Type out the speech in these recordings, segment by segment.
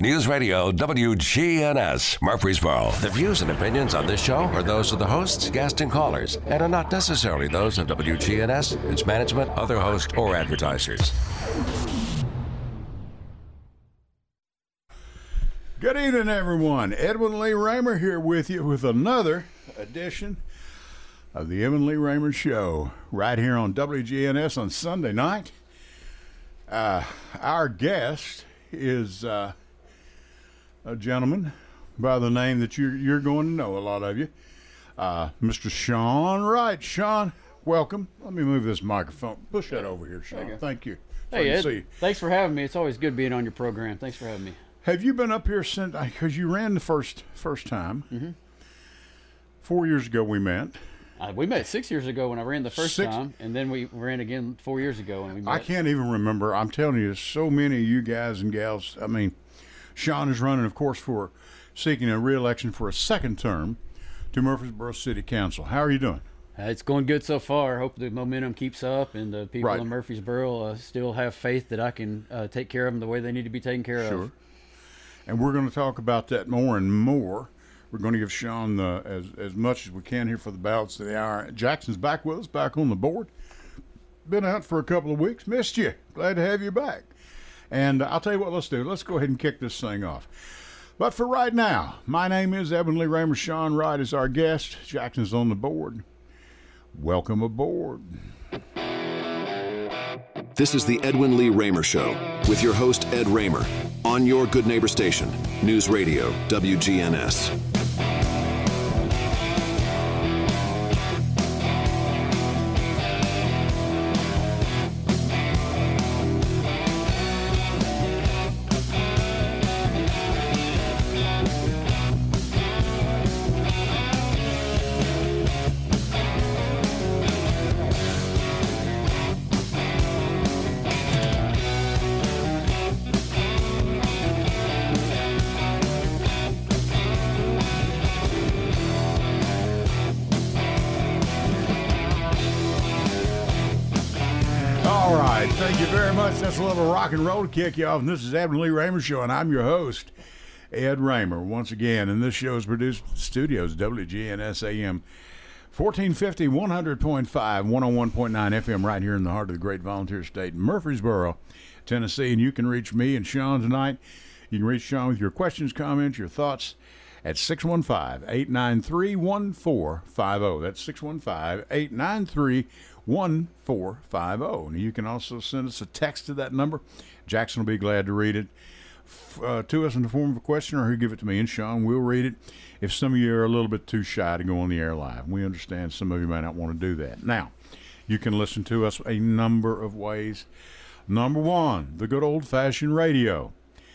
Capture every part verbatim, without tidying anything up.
News Radio W G N S, Murfreesboro. The views and opinions on this show are those of the hosts, guests, and callers, and are not necessarily those of W G N S, its management, other hosts, or advertisers. Good evening, everyone. Edwin Lee Raymer here with you with another edition of the Edwin Lee Raymer Show, right here on W G N S on Sunday night. Uh, our guest is uh, a gentleman by the name that you're, you're going to know, a lot of you, uh, Mister Sean Wright. Sean, welcome. Let me move this microphone. Push that over here, Sean. You Thank you. So hey, I can Ed. see you. Thanks for having me. It's always good being on your program. Thanks for having me. Have you been up here since, because you ran the first first time. Mm-hmm. Four years ago we met. Uh, we met six years ago when I ran the first Six- time, and then we ran again four years ago when we met. I can't even remember. I'm telling you, so many of you guys and gals. I mean, Sean is running, of course, for seeking a re-election for a second term to Murfreesboro City Council. How are you doing? Uh, it's going good so far. I hope the momentum keeps up, and the people Right. in Murfreesboro uh, still have faith that I can uh, take care of them the way they need to be taken care Sure. of. And we're going to talk about that more and more. We're going to give Sean the, as as much as we can here for the balance of the hour. Jackson's back with us, back on the board. Been out for a couple of weeks. Missed you. Glad to have you back. And I'll tell you what, let's do. Let's go ahead and kick this thing off. But for right now, my name is Edwin Lee Raymer. Sean Wright is our guest. Jackson's on the board. Welcome aboard. This is the Edwin Lee Raymer Show with your host, Ed Raymer, on your Good Neighbor station, News Radio, W G N S. All right, thank you very much. That's a little rock and roll to kick you off. And this is Edwin Lee Raymer Show, and I'm your host, Ed Raymer, once again. And this show is produced at the studios, W G N S A M, fourteen fifty, one hundred point five, one oh one point nine F M, right here in the heart of the great volunteer state, Murfreesboro, Tennessee. And you can reach me and Sean tonight. You can reach Sean with your questions, comments, your thoughts at six one five, eight nine three, one four five zero. That's six one five, eight nine three, one four five zero. And you can also send us a text to that number. Jackson will be glad to read it uh, to us in the form of a question, or he'll give it to me, and Sean will read it if some of you are a little bit too shy to go on the air live. We understand some of you may not want to do that. Now, you can listen to us a number of ways. Number one, the good old-fashioned radio.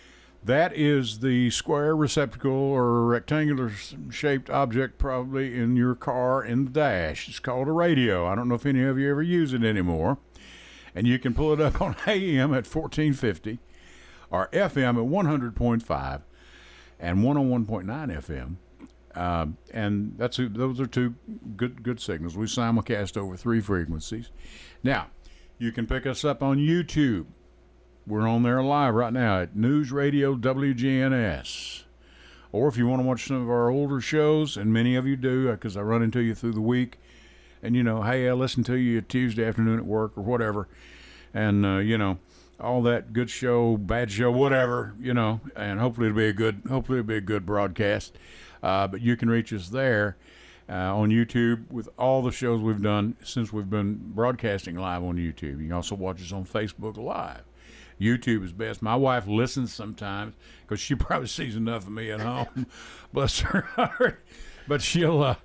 That is the square receptacle or rectangular shaped object probably in your car in the dash. It's called a radio. I don't know if any of you ever use it anymore. And you can pull it up on A M at fourteen fifty or F M at one hundred point five and one oh one point nine F M. Um, and that's a, those are two good good signals. We simulcast over three frequencies. Now, you can pick us up on YouTube. We're on there live right now at News Radio W G N S. Or if you want to watch some of our older shows, and many of you do, because I run into you through the week, and, you know, hey, I listen to you Tuesday afternoon at work or whatever, and, uh, you know, all that good show, bad show, whatever, you know, and hopefully it'll be a good, hopefully it'll be a good broadcast. Uh, but you can reach us there uh, on YouTube with all the shows we've done since we've been broadcasting live on YouTube. You can also watch us on Facebook Live. YouTube is best. My wife listens sometimes because she probably sees enough of me at home. Bless her heart. But she'll uh,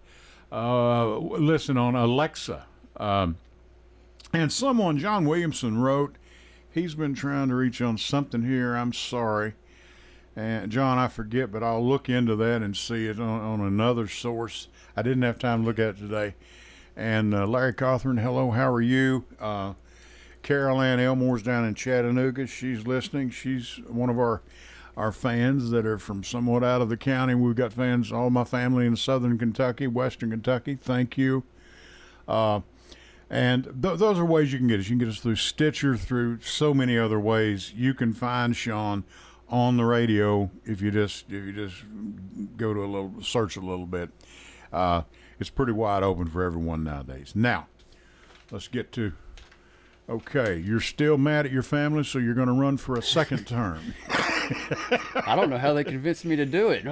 uh, listen on Alexa. Um, and someone, John Williamson, wrote, he's been trying to reach on something here. I'm sorry. And John, I forget, but I'll look into that and see it on, on another source. I didn't have time to look at it today. And uh, Larry Cawthorn, hello, how are you? Uh, Carol Ann Elmore's down in Chattanooga. She's listening. She's one of our our fans that are from somewhat out of the county. We've got fans, all my family in southern Kentucky, western Kentucky. Thank you. Uh, and th- those are ways you can get us. You can get us through Stitcher, through so many other ways. You can find Sean on the radio. If you just if you just go to a little search a little bit, uh, it's pretty wide open for everyone nowadays. Now, let's get to. Okay, you're still mad at your family, so you're going to run for a second term. I don't know how they convinced me to do it.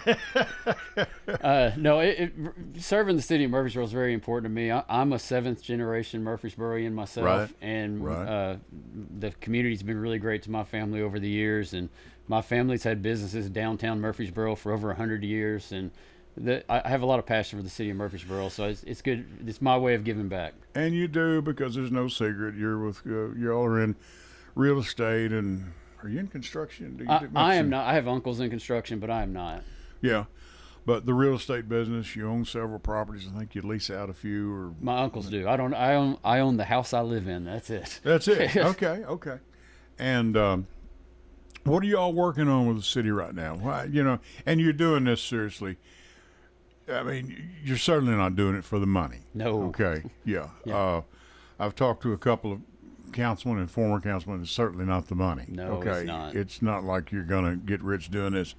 uh, no, it, it, serving the city of Murfreesboro is very important to me. I, I'm a seventh generation Murfreesborian myself, right. and right. Uh, the community's been really great to my family over the years. And my family's had businesses downtown Murfreesboro for over a hundred years, and the, I have a lot of passion for the city of Murfreesboro. So it's, it's good. It's my way of giving back. And you do, because there's no secret. You're with uh, you all are in real estate, and are you in construction? Do you I, do I am not. I have uncles in construction, but I am not. Yeah, but the real estate business, you own several properties. I think you lease out a few, or my uncles do. I don't. I own. I own the house I live in. That's it. That's it. Okay, okay. And um, what are you all working on with the city right now? Why, you know, and you're doing this seriously. I mean, you're certainly not doing it for the money. No. Okay. Yeah. Yeah. Uh, I've talked to a couple of councilmen and former councilmen. It's certainly not the money. No, okay. it's not. It's not like you're going to get rich doing this.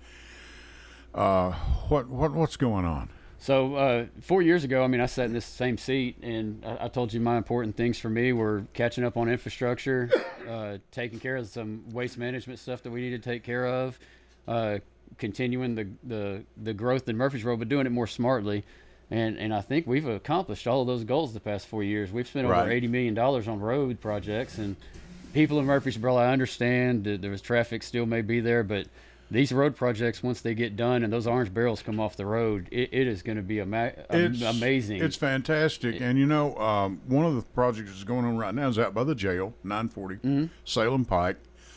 Uh, what what what's going on? So uh, four years ago, I mean, I sat in this same seat, and I, I told you my important things for me were catching up on infrastructure, uh, taking care of some waste management stuff that we need to take care of, uh, continuing the, the, the growth in Murfreesboro, but doing it more smartly. And and I think we've accomplished all of those goals the past four years. We've spent over Right. eighty million dollars on road projects. And people in Murfreesboro, I understand that there was traffic still may be there, but these road projects, once they get done and those orange barrels come off the road, it, it is going to be ama- It's amazing. It's fantastic. And, you know, um, one of the projects that's going on right now is out by the jail, nine forty, Mm-hmm. Salem Pike.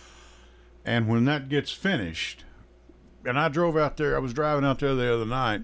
And when that gets finished, and I drove out there, I was driving out there the other night,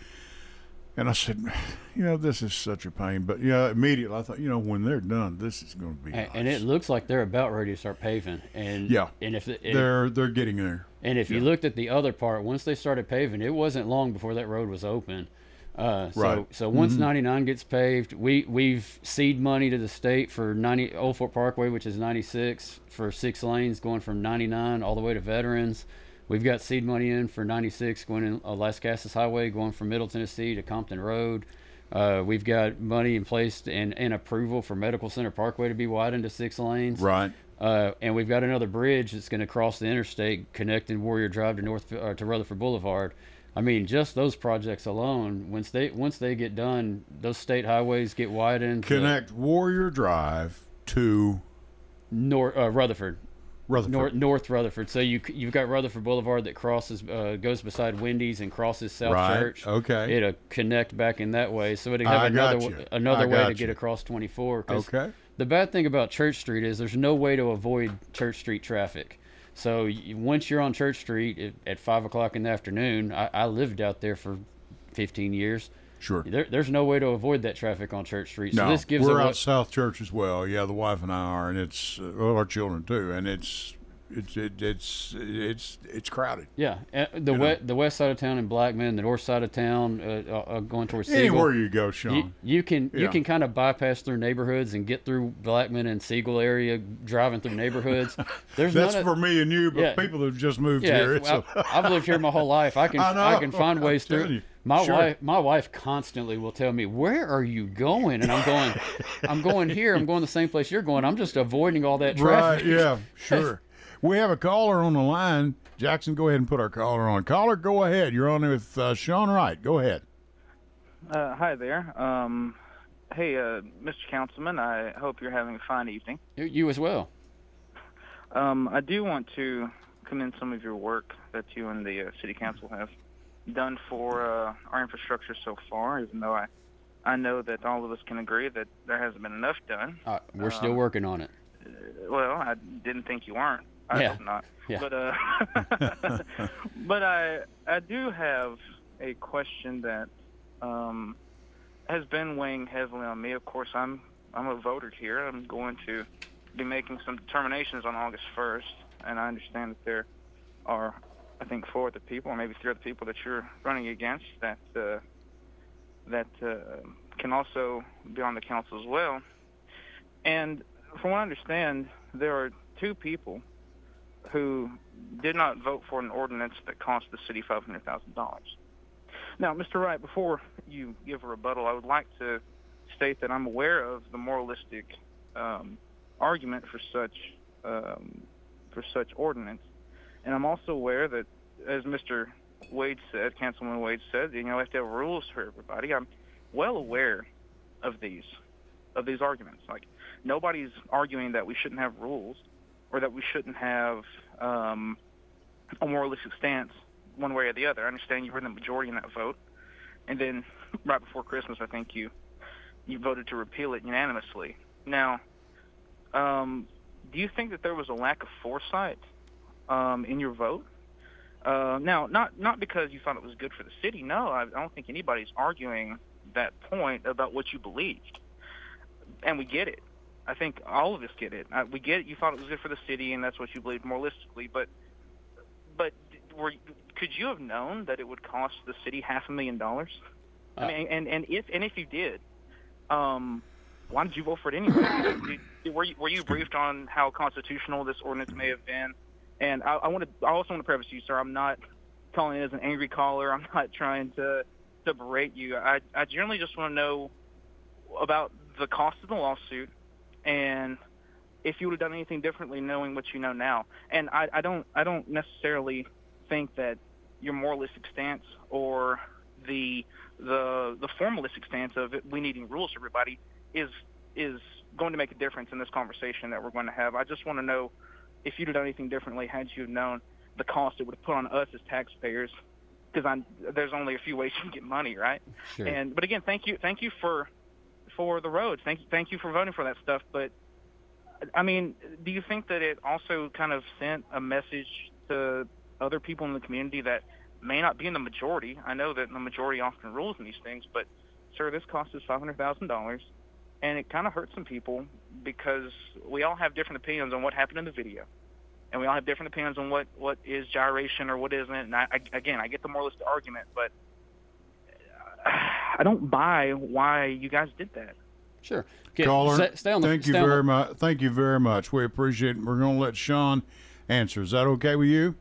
and I said, you know, this is such a pain. But, yeah, immediately I thought, you know, when they're done, this is going to be and, nice. and it looks like they're about ready to start paving. And Yeah. and if it, they're they're getting there. and if you looked at the other part, once they started paving, it wasn't long before that road was open. Uh, so Right. so once Mm-hmm. ninety-nine gets paved, we we've seed money to the state for ninety Old Fort Parkway, which is ninety-six, for six lanes going from ninety-nine all the way to Veterans. We've got seed money in for ninety-six going in uh, Las Casas Highway, going from Middle Tennessee to Compton Road. Uh, we've got money in place and, and approval for Medical Center Parkway to be widened to six lanes. Right. Uh, and we've got another bridge that's going to cross the interstate connecting Warrior Drive to North uh, to Rutherford Boulevard. I mean, just those projects alone, once they once they get done, those state highways get widened. Connect Warrior Drive to North uh, Rutherford. Rutherford. North, North Rutherford. So you you've got Rutherford Boulevard that crosses uh, goes beside Wendy's and crosses South Right. Church. Okay. It'll connect back in that way, so it'll have I got another you. another I way got to get you. across twenty-four. 'Cause Okay. The bad thing about Church Street is there's no way to avoid Church Street traffic. So you, once you're on Church Street at, at five o'clock in the afternoon, I, I lived out there for fifteen years. Sure. There, there's no way to avoid that traffic on Church Street. So No, this gives we're a, out South Church as well. Yeah, the wife and I are, and it's uh, well, our children too, and it's it's it, it's it's it's crowded. Yeah, uh, the You we, know. the west side of town in Blackman, the north side of town uh, uh, going towards Anywhere Siegel. you go, Sean. You, you can you Yeah. can kind of bypass through neighborhoods and get through Blackman and Siegel area, driving through neighborhoods. There's That's none for of, me and you, but Yeah. people who've just moved yeah. here. if- It's a, I, I've lived here my whole life. I can I I, know. can find ways I'm through. telling you. My Sure. wife my wife constantly will tell me, "Where are you going?" And I'm going, I'm going here. I'm going the same place you're going. I'm just avoiding all that right? traffic. Yeah, sure. We have a caller on the line. Jackson, go ahead and put our caller on. Caller, go ahead. You're on with uh, Sean Wright. Go ahead. Uh, hi there. Um, hey, uh, Mister Councilman, I hope you're having a fine evening. You, you as well. Um, I do want to commend some of your work that you and the uh, City Council have done for uh, our infrastructure so far, even though I, I know that all of us can agree that there hasn't been enough done. Uh, we're still Um, working on it. Uh, well, I didn't think you weren't. I Yeah. hope not. Yeah. But, uh, but I, I do have a question that um, has been weighing heavily on me. Of course, I'm I'm a voter here. I'm going to be making some determinations on August first, and I understand that there are, I think, four other people, or maybe three other people that you're running against that uh, that uh, can also be on the council as well. And from what I understand, there are two people who did not vote for an ordinance that cost the city five hundred thousand dollars. Now, Mister Wright, before you give a rebuttal, I would like to state that I'm aware of the moralistic um, argument for such um, for such ordinance, and I'm also aware that, as Mister Wade said, Councilman Wade said, you know, we have to have rules for everybody. I'm well aware of these of these arguments. Like, nobody's arguing that we shouldn't have rules or that we shouldn't have um, a moralistic stance one way or the other. I understand you were in the majority in that vote, and then right before Christmas, I think you you voted to repeal it unanimously. Now, um, do you think that there was a lack of foresight um, in your vote? Uh, now, not not because you thought it was good for the city. No, I, I don't think anybody's arguing that point about what you believed, and we get it. I think all of us get it. Uh, we get it. You thought it was good for the city, and that's what you believed moralistically. But, but were could you have known that it would cost the city half a million dollars? Uh, I mean, and, and if and if you did, um, why did you vote for it anyway? did, were you were you briefed on how constitutional this ordinance may have been? And I, I want to I also want to preface you, sir. I'm not calling it as an angry caller. I'm not trying to to berate you. I I generally just want to know about the cost of the lawsuit, and if you would have done anything differently knowing what you know now. And I, I don't I don't necessarily think that your moralistic stance or the the the formalistic stance of it, we needing rules for everybody is is going to make a difference in this conversation that we're going to have. I just want to know if you'd have done anything differently had you known the cost it would have put on us as taxpayers, because there's only a few ways you can get money, right? Sure. And but again, thank you thank you for for the roads. Thank you thank you for voting for that stuff. But I mean, do you think that it also kind of sent a message to other people in the community that may not be in the majority? I know that the majority often rules in these things, but sir, this cost us five hundred thousand dollars, and it kind of hurts some people because we all have different opinions on what happened in the video, and we all have different opinions on what, what is gyration or what isn't. And I, I, again, I get the moralistic argument, but I don't buy why you guys did that. Sure. Get, Caller, stay, stay on the, thank you stay on very the, much. Thank you very much. We appreciate it. We're going to let Sean answer. Is that okay with you?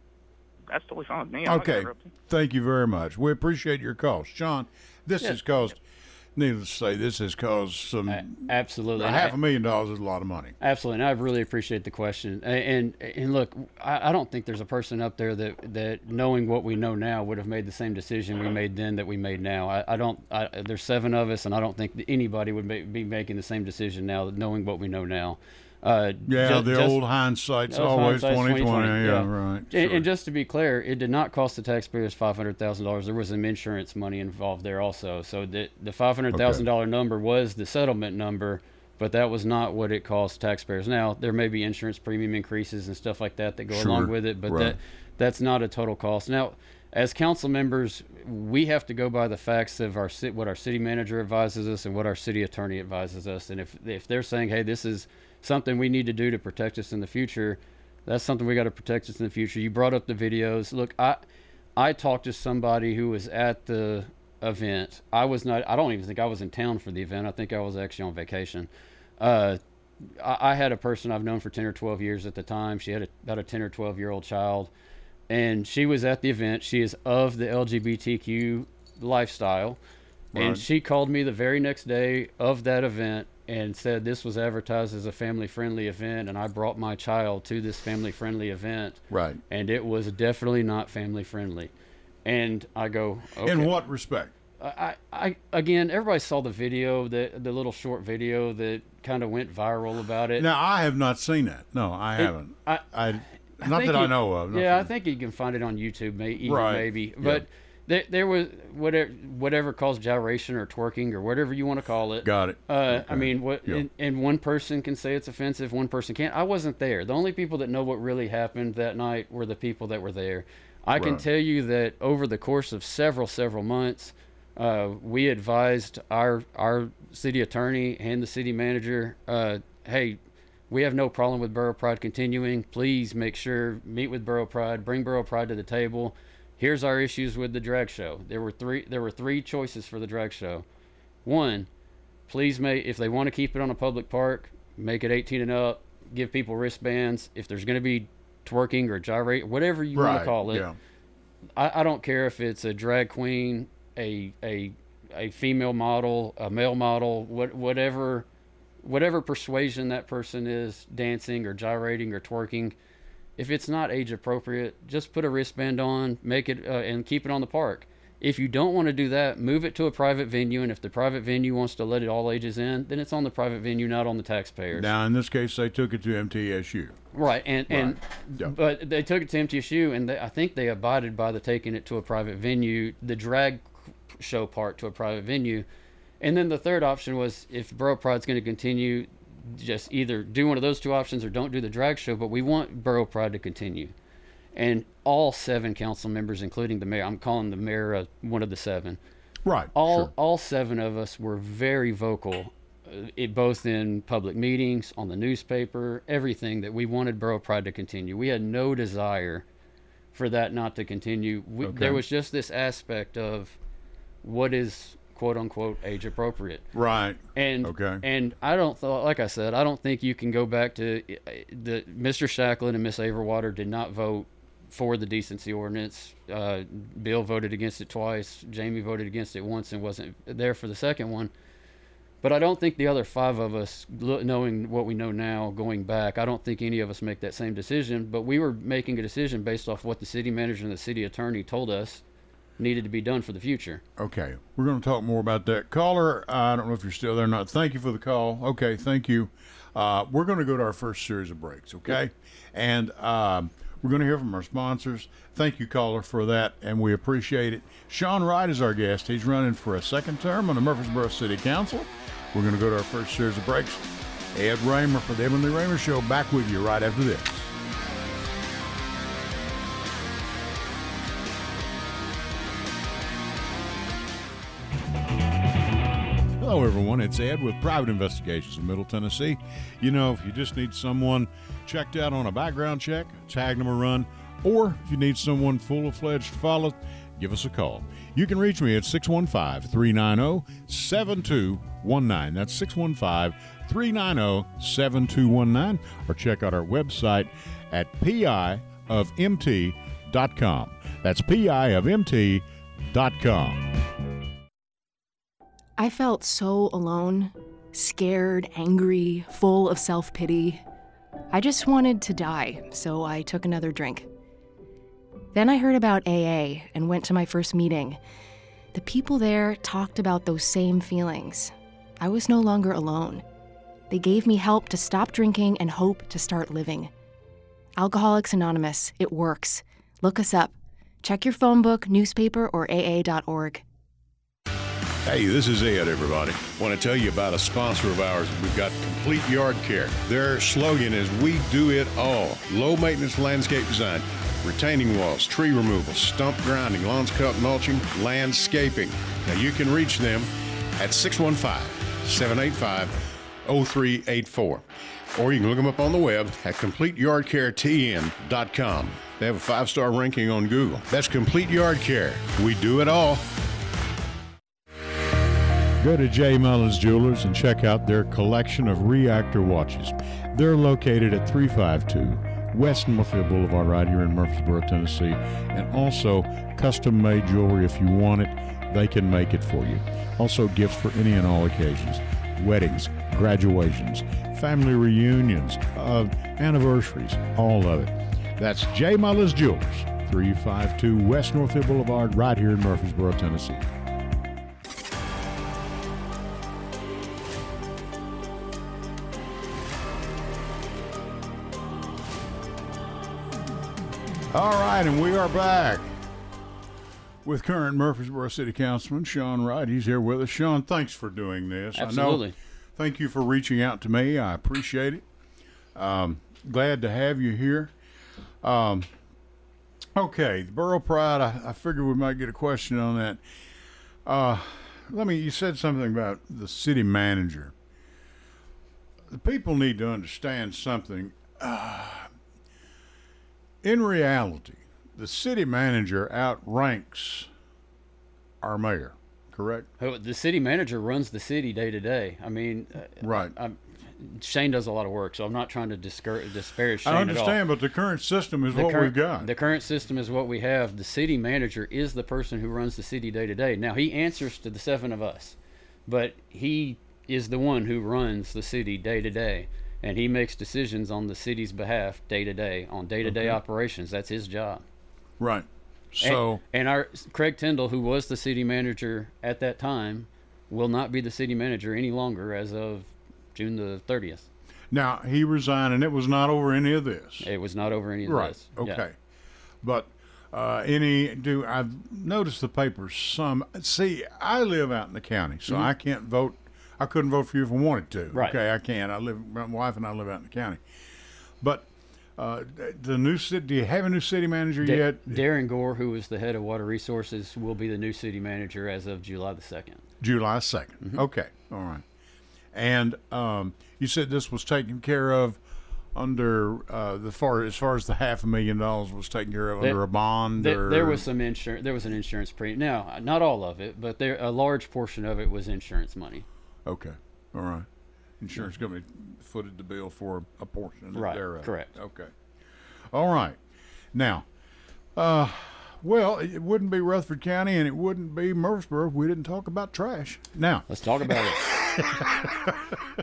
That's totally fine with me. I'm Okay. Thank you very much. We appreciate your call. Sean, this Yeah. has caused, needless to say, this has caused some, Uh, absolutely. a And half I- a million dollars is a lot of money. Absolutely, and I really appreciate the question. And and, and look, I, I don't think there's a person up there that, that knowing what we know now would have made the same decision we made then that we made now. I, I don't. I, there's seven of us, and I don't think that anybody would ma- be making the same decision now, knowing what we know now. Uh, Yeah, ju- the just- old hindsight's Those always hindsight's twenty twenty. Yeah, yeah. right. And, Sure. and just to be clear, it did not cost the taxpayers five hundred thousand dollars. There was some insurance money involved there also. So the the five hundred thousand dollar Okay. number was the settlement number, but that was not what it cost taxpayers. Now there may be insurance premium increases and stuff like that that go Sure. along with it, but Right. that that's not a total cost. Now, as council members, we have to go by the facts of our ci- what our city manager advises us and what our city attorney advises us. And if if they're saying, hey, this is something we need to do to protect us in the future, that's something we got to protect us in the future. You brought up the videos. Look, I I talked to somebody who was at the event. I was not. I don't even think I was in town for the event. I think I was actually on vacation. Uh, I, I had a person I've known for ten or twelve years at the time. She had a, about a ten or twelve year old child, and she was at the event. She is of the L G B T Q lifestyle, Right. and she called me the very next day of that event and said this was advertised as a family-friendly event, and I brought my child to this family-friendly event, Right. and it was definitely not family-friendly. And I go, okay. In what respect? I, I again, everybody saw the video, the the little short video that kind of went viral about it. Now, I have not seen that. No, I haven't. I- I, I not think that I you- know of. not Yeah, I that- think you can find it on YouTube, may, even Right. maybe. Yeah. But there, there was whatever whatever caused gyration or twerking or whatever you want to call it. Got it. Uh, Okay. I mean, what? Yeah. And, and one person can say it's offensive, one person can't. I wasn't there. The only people that know what really happened that night were the people that were there. I can Right. tell you that over the course of several several months, uh, we advised our our city attorney and the city manager, uh, hey, we have no problem with Borough Pride continuing. Please make sure, meet with Borough Pride, bring Borough Pride to the table. Here's our issues with the drag show. There were three there were three choices for the drag show. One, please make, if they want to keep it on a public park, make it eighteen and up, give people wristbands. If there's going to be twerking or gyrate, whatever you want Right, to call it. yeah. I, I don't care if it's a drag queen, a a a female model, a male model, what whatever whatever persuasion that person is dancing or gyrating or twerking. If it's not age appropriate, just put a wristband on, make it, uh, and keep it on the park. If you don't want to do that, move it to a private venue, and if the private venue wants to let it all ages in, then it's on the private venue, not on the taxpayers. Now, in this case, they took it to M T S U. Right, and and Yeah. but they took it to M T S U, and they, I think they abided by the taking it to a private venue, the drag show part to a private venue, and then the third option was if Borough Pride's going to continue, just either do one of those two options or don't do the drag show. But we want Borough Pride to continue, and all seven council members, including the mayor, I'm calling the mayor uh, one of the seven. Right. All sure. all seven of us were very vocal, uh, it, both in public meetings, on the newspaper, everything, that we wanted Borough Pride to continue. We had no desire for that not to continue. We, Okay. There was just this aspect of what is quote unquote age appropriate. Right. And Okay. and I don't th- like I said, I don't think you can go back to uh, the Mister Shacklin and Miss Averwater did not vote for the decency ordinance. Uh, Bill voted against it twice. Jamie voted against it once and wasn't there for the second one. But I don't think the other five of us, lo- knowing what we know now, going back, I don't think any of us make that same decision. But we were making a decision based off what the city manager and the city attorney told us needed to be done for the future. Okay. We're going to talk more about that. Caller, I don't know if you're still there or not. Thank you for the call. Okay. Thank you. Uh, we're going to go to our first series of breaks. Okay. And um, we're going to hear from our sponsors. Thank you, caller, for that, and we appreciate it. Sean Wright is our guest. He's running for a second term on the Murfreesboro City Council. We're going to go to our first series of breaks. Ed Raymer for the Edwin Lee Raymer Show, back with you right after this. Hello, everyone. It's Ed with Private Investigations in Middle Tennessee. You know, if you just need someone checked out on a background check, tag them a run, or if you need someone full-fledged to follow, give us a call. You can reach me at six one five, three nine zero, seven two one nine. That's six one five, three nine zero, seven two one nine. Or check out our website at P I of M T dot com. That's P I of M T dot com. I felt so alone, scared, angry, full of self-pity. I just wanted to die, so I took another drink. Then I heard about A A and went to my first meeting. The people there talked about those same feelings. I was no longer alone. They gave me help to stop drinking and hope to start living. Alcoholics Anonymous, it works. Look us up. Check your phone book, newspaper, or A A dot org. Hey, this is Ed, everybody. Want to tell you about a sponsor of ours. We've got Complete Yard Care. Their slogan is, we do it all. Low maintenance landscape design, retaining walls, tree removal, stump grinding, lawns cut, mulching, landscaping. Now you can reach them at six one five, seven eight five, zero three eight four. Or you can look them up on the web at complete yard care T N dot com. They have a five-star ranking on Google. That's Complete Yard Care. We do it all. Go to J. Mullins Jewelers and check out their collection of reactor watches. They're located at three five two West Northfield Boulevard right here in Murfreesboro, Tennessee. And also custom-made jewelry. If you want it, they can make it for you. Also gifts for any and all occasions. Weddings, graduations, family reunions, uh, anniversaries, all of it. That's J. Mullins Jewelers, three five two West Northfield Boulevard right here in Murfreesboro, Tennessee. All right, and we are back with current Murfreesboro City Councilman Sean Wright. He's here with us. Sean, thanks for doing this. Absolutely. I know, thank you for reaching out to me. I appreciate it. Um, glad to have you here. Um, okay, the Borough Pride, I, I figured we might get a question on that. Uh, let me, you said something about the city manager. The people need to understand something. Uh, In reality, the city manager outranks our mayor, correct? Oh, the city manager runs the city day to day. I mean, uh, Right. I, Shane does a lot of work, so I'm not trying to discourage, disparage Shane I at all. understand, but the current system is The what current, we've got. The current system is what we have. The city manager is the person who runs the city day to day. Now, he answers to the seven of us, but he is the one who runs the city day to day, and he makes decisions on the city's behalf day to day, on day to day operations. That's his job. Right. So and, and our Craig Tyndall, who was the city manager at that time, will not be the city manager any longer as of June the thirtieth. now he resigned, and it was not over any of this. It was not over any of Right. this. Okay. Yeah. But uh, any do I've noticed the papers some see I live out in the county, so I can't vote. I couldn't vote for you if I wanted to. Right. Okay, I can't. I live. My wife and I live out in the county. But uh, the new city. Do you have a new city manager Da- yet? Darren Gore, who is the head of Water Resources, will be the new city manager as of July the second. July second. Okay. All right. And um, you said this was taken care of under uh, the far as far as the half a million dollars was taken care of There- under a bond. There, or, there was some insurance. There was an insurance premium. Now, not all of it, but there a large portion of it was insurance money. Okay. All right. Insurance company footed the bill for a portion Right, thereof. correct. Okay. All right. Now, uh, well, it wouldn't be Rutherford County and it wouldn't be Murfreesboro if we didn't talk about trash. Now, Let's talk about it.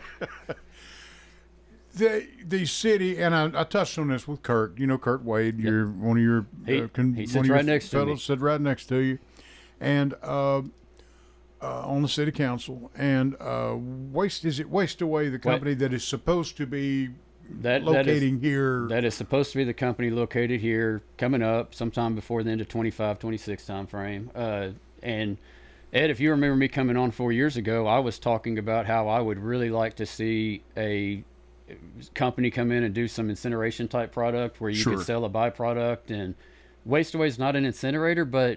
the the city, and I, I touched on this with Kurt. You know, Kurt Wade, you're one of your He- uh, con, he one sits of your right next to me. fellows, sit right next to you, and uh, uh, on the city council. And uh, waste is it Waste Away, the company that is supposed to be That that is, locating here? that is supposed to be the company located here, coming up sometime before the end of twenty-five, twenty-six time frame. Uh, and Ed, if you remember me coming on four years ago, I was talking about how I would really like to see a company come in and do some incineration type product where you Sure. could sell a byproduct. And Waste Away is not an incinerator, but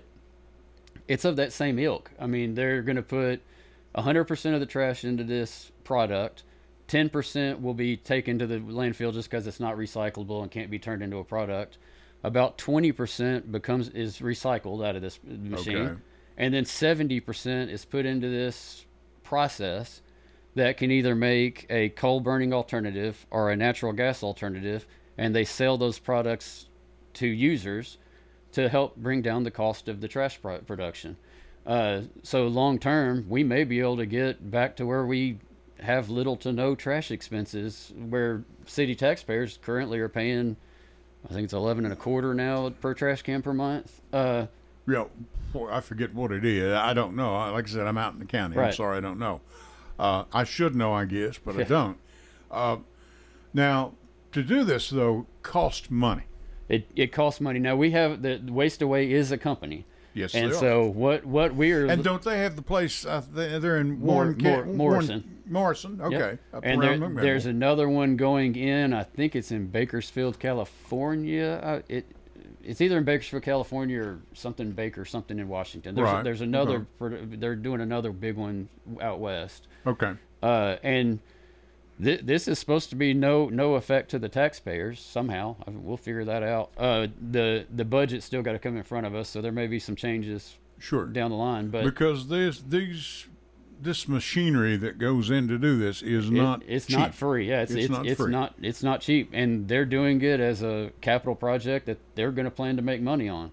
it's of that same ilk. I mean, they're going to put one hundred percent of the trash into this product. ten percent will be taken to the landfill just because it's not recyclable and can't be turned into a product. About twenty percent becomes is recycled out of this machine. Okay. And then seventy percent is put into this process that can either make a coal burning alternative or a natural gas alternative, and they sell those products to users to help bring down the cost of the trash pro- production. Uh, so long term, we may be able to get back to where we have little to no trash expenses, where city taxpayers currently are paying, I think it's eleven and a quarter now per trash can per month. Uh, Yeah, boy, I forget what it is. I don't know. I- Like I said, I'm out in the county. I'm Right. sorry, I don't know. Uh, I should know, I guess, but I don't. Uh, now, to do this though, cost money. it it costs money. Now we have the Waste Away is a company. Yes, And they are. so what what we're And don't they have the place? Uh, they- they're in Mor- Warren, Ca- Mor- Morrison. Warren- Morrison. Okay. Yep. Up And around there, Montgomery. there's another one going in. I think it's in Bakersfield, California. Uh, it it's either in Bakersfield, California, or something Baker, something in Washington. There's, Right. a, there's another. Okay. produ- They're doing another big one out west. Okay. Uh, and th- this is supposed to be no no effect to the taxpayers somehow. I mean, we'll figure that out. Uh, the the budget's still got to come in front of us, so there may be some changes Sure. down the line. But Because this these this machinery that goes in to do this is It- not. it's cheap. not free. Yeah, it's It's it's not it's free. not it's not cheap, and they're doing it as a capital project that they're going to plan to make money on.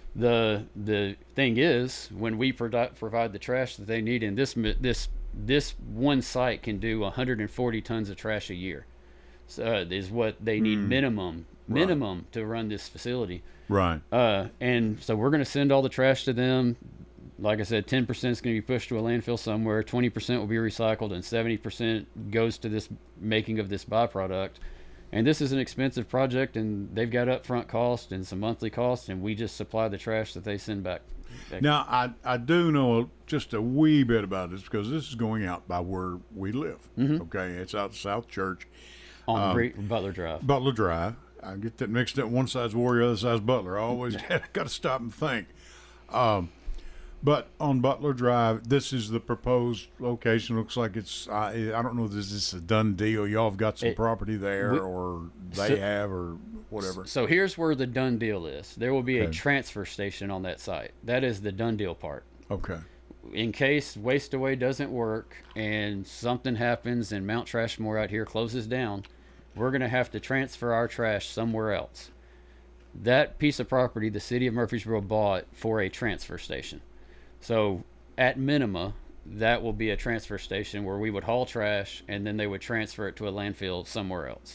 The the thing is, when we provi- provide the trash that they need, in this mi- this this one site can do one hundred forty tons of trash a year. So uh, is what they need minimum minimum to run this facility. Right. Uh, and so we're going to send all the trash to them. Like I said, ten percent is going to be pushed to a landfill somewhere, twenty percent will be recycled, and seventy percent goes to this making of this byproduct. And this is an expensive project, and they've got upfront costs and some monthly costs, and we just supply the trash that they send back. back. Now, I, I do know just a wee bit about this because this is going out by where we live. Mm-hmm. Okay, it's out South Church, on um, Bre- Butler Drive. Butler Drive. I get that mixed up. One side's Warrior, other side's Butler. I always got to stop and think. Um, but on Butler Drive, this is the proposed location. Looks like it's, I, I don't know if this is a done deal. Y'all have got some It- property there, we- or they so- have, or whatever. So here's where the done deal is. There will be a Okay. transfer station on that site. That is the done deal part. Okay. in case Waste Away doesn't work and something happens and Mount Trashmore out here closes down, we're going to have to transfer our trash somewhere else. That piece of property the city of Murfreesboro bought for a transfer station. So at minima, that will be a transfer station where we would haul trash and then they would transfer it to a landfill somewhere else.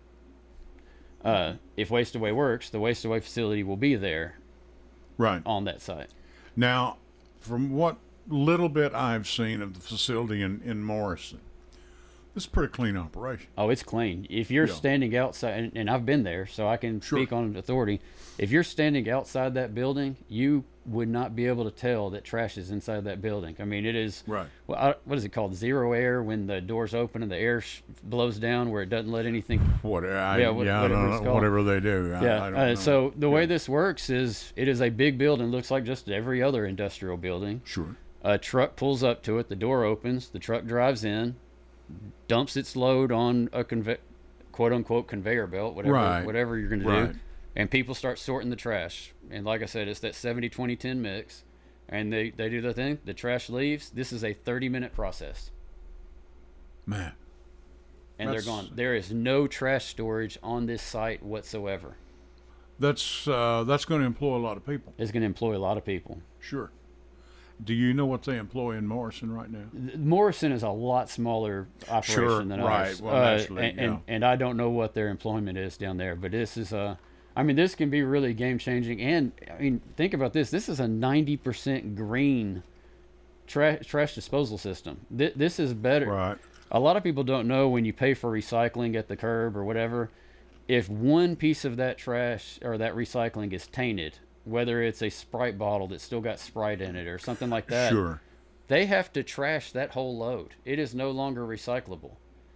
Uh, if Waste Away works, the Waste Away facility will be there Right. on that site. Now, from what little bit I've seen of the facility in, in Morrison, this is a pretty clean operation. Oh, it's clean. If you're Yeah. standing outside, and, and I've been there, so I can Sure. speak on authority. If you're standing outside that building, you would not be able to tell that trash is inside that building. I mean, it is. Right. Well, I, what is it called? Zero air when the doors open and the air sh- blows down where it doesn't let anything. Whatever, I, Yeah, yeah, what- I whatever don't it's know, called. whatever they do. I, Yeah. I don't uh, know. so the way Yeah. this works is, it is a big building, looks like just every other industrial building. Sure. A truck pulls up to it, the door opens, the truck drives in, dumps its load on a conve- quote unquote conveyor belt, whatever Right. whatever you're going Right. to do, and people start sorting the trash. And like I said, it's that seventy twenty ten mix, and they, they do their thing. The trash leaves. This is a thirty minute process, Man. and That's- they're gone. There is no trash storage on this site whatsoever. That's uh, that's going to employ a lot of people. It's going to employ a lot of people. Sure. Do you know what they employ in Morrison right now? Morrison is a lot smaller operation Sure, than right. ours. Well, Uh, naturally, and, and, yeah. and I don't know what their employment is down there, but this is a, I mean, this can be really game changing. And I mean, think about this. This is a ninety percent green tra- trash disposal system. Th- this is better. Right. A lot of people don't know when you pay for recycling at the curb or whatever, if one piece of that trash or that recycling is tainted, whether it's a Sprite bottle that's still got Sprite in it or something like that, Sure. they have to trash that whole load. It is no longer recyclable.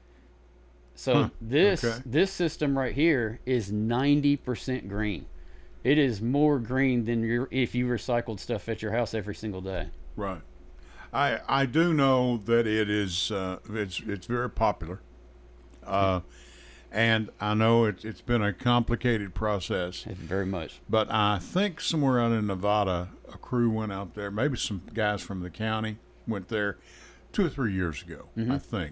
So Huh, this okay. this system right here is ninety percent green. It is more green than your, if you recycled stuff at your house every single day. Right. I I do know that it is uh, it's it's very popular, uh, and I know it's it's been a complicated process. Very much. But I think somewhere out in Nevada, a crew went out there. Maybe some guys from the county went there two or three years ago, I think.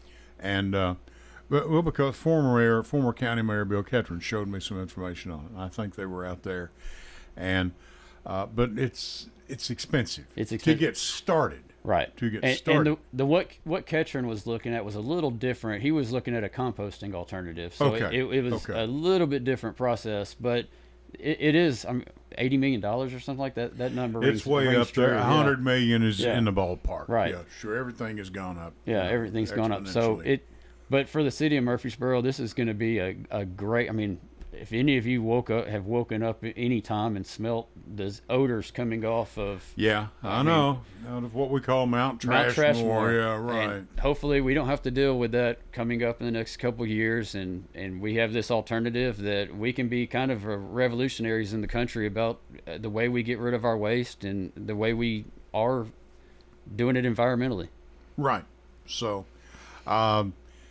And uh, but, well, because former mayor, former county mayor Bill Ketron showed me some information on it. I think they were out there, and uh, but it's it's expensive. It's to expensive. get started. Right. To get and, started. And the, the what what Ketron was looking at was a little different. He was looking at a composting alternative. So Okay. it, it, it was Okay. a little bit different process, but it, it is I mean, eighty million dollars or something like that. That number rings, It's way rings up there. true, A yeah. hundred million is Yeah. in the ballpark. Right. Yeah, sure. Everything has gone up. Yeah, you know, everything's gone up. So exponentially. it, but for the city of Murfreesboro, this is going to be a, a great. I mean, if any of you woke up, have woken up at any time and smelt the odors coming off of Yeah, I, I mean- know. Out of what we call Mount Mount Trashmore. Trashmore. Yeah, right. And hopefully, we don't have to deal with that coming up in the next couple of years, and and we have this alternative that we can be kind of uh, revolutionaries in the country about uh, the way we get rid of our waste and the way we are doing it environmentally. Right. So, um,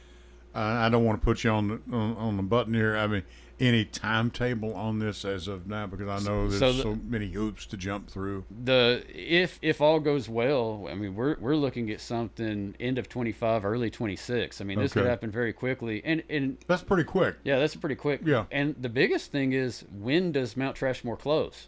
I I don't want to put you on the on, on the button here. I mean, any timetable on this as of now, because I know there's So so, the- many hoops to jump through. The if if all goes well, I mean we're we're looking at something end of twenty-five, early twenty-six. I mean this could Okay. happen very quickly, and and That's pretty quick. yeah, that's pretty quick. Yeah. And the biggest thing is, when does Mount Trashmore close?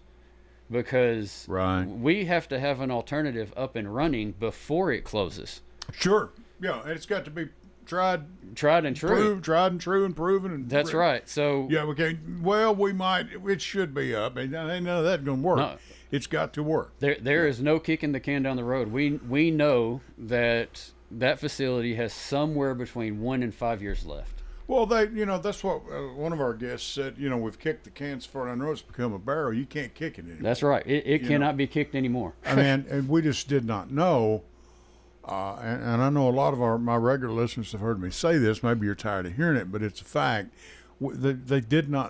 Because Right. we have to have an alternative up and running before it closes. Sure. Yeah, and it's got to be tried, Tried and true. proved, tried and true, and proven. And That's pro- right. So Yeah, we can't. Well, we might. It should be up. Ain't ain't none of that gonna work. No. It's got to work. there there is no kicking the can down the road. We we know that that facility has somewhere between one and five years left. Well, they, you know, that's what uh, one of our guests said. You know, we've kicked the can so far down the road, it's become a barrel. You can't kick it anymore. That's right. It, it You cannot know. be kicked anymore. I mean, and we just did not know. Uh, and, and I know a lot of our my regular listeners have heard me say this. Maybe you're tired of hearing it, but it's a fact. W- They, they did not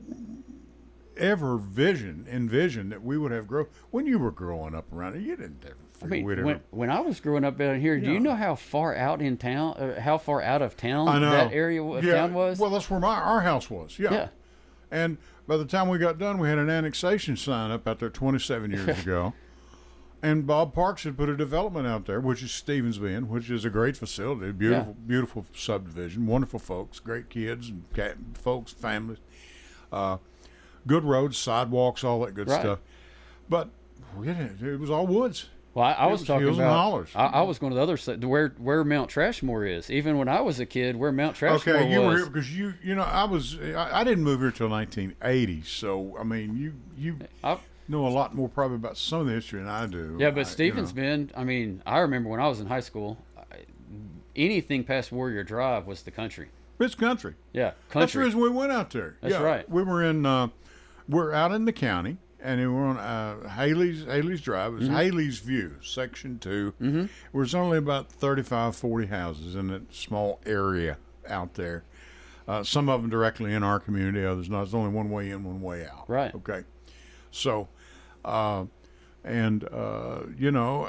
ever vision envision that we would have grown. When you were growing up around it, you didn't ever I figure mean, we'd ever. when, when I was growing up out here, do Yeah. you know how far out in town, uh, how far out of town I know that area of yeah, town was? Well, that's where my our house was. Yeah. yeah. And by the time we got done, we had an annexation sign up out there twenty-seven years ago. And Bob Parks had put a development out there, which is Stevens Bend, which is a great facility, beautiful, yeah. beautiful subdivision, wonderful folks, great kids and cat, folks, families, uh, good roads, sidewalks, all that good right. stuff. But we didn't, it was all woods. Well, I, I was, was talking hills and about. hollers. I, I was going to the other side, where where Mount Trashmore is. Even when I was a kid, where Mount Trashmore okay, you was. were here because you, you know, I was, I, I didn't move here till nineteen eighty. So I mean, you, you I, know a lot more probably about some of the history than I do. Yeah, but I, Stevens you know. Bend. I mean, I remember when I was in high school, I, anything past Warrior Drive was the country. It's country. Yeah, country. That's the reason we went out there. That's yeah, right. We were in, uh, we're out in the county. And we were on uh, Haley's Haley's Drive. It was mm-hmm. Haley's View, Section two. Mm-hmm. There's only about thirty-five, forty houses in that small area out there. Uh, some of them directly in our community, others not. There's only one way in, one way out. Right. Okay. So, uh, and, uh, you know,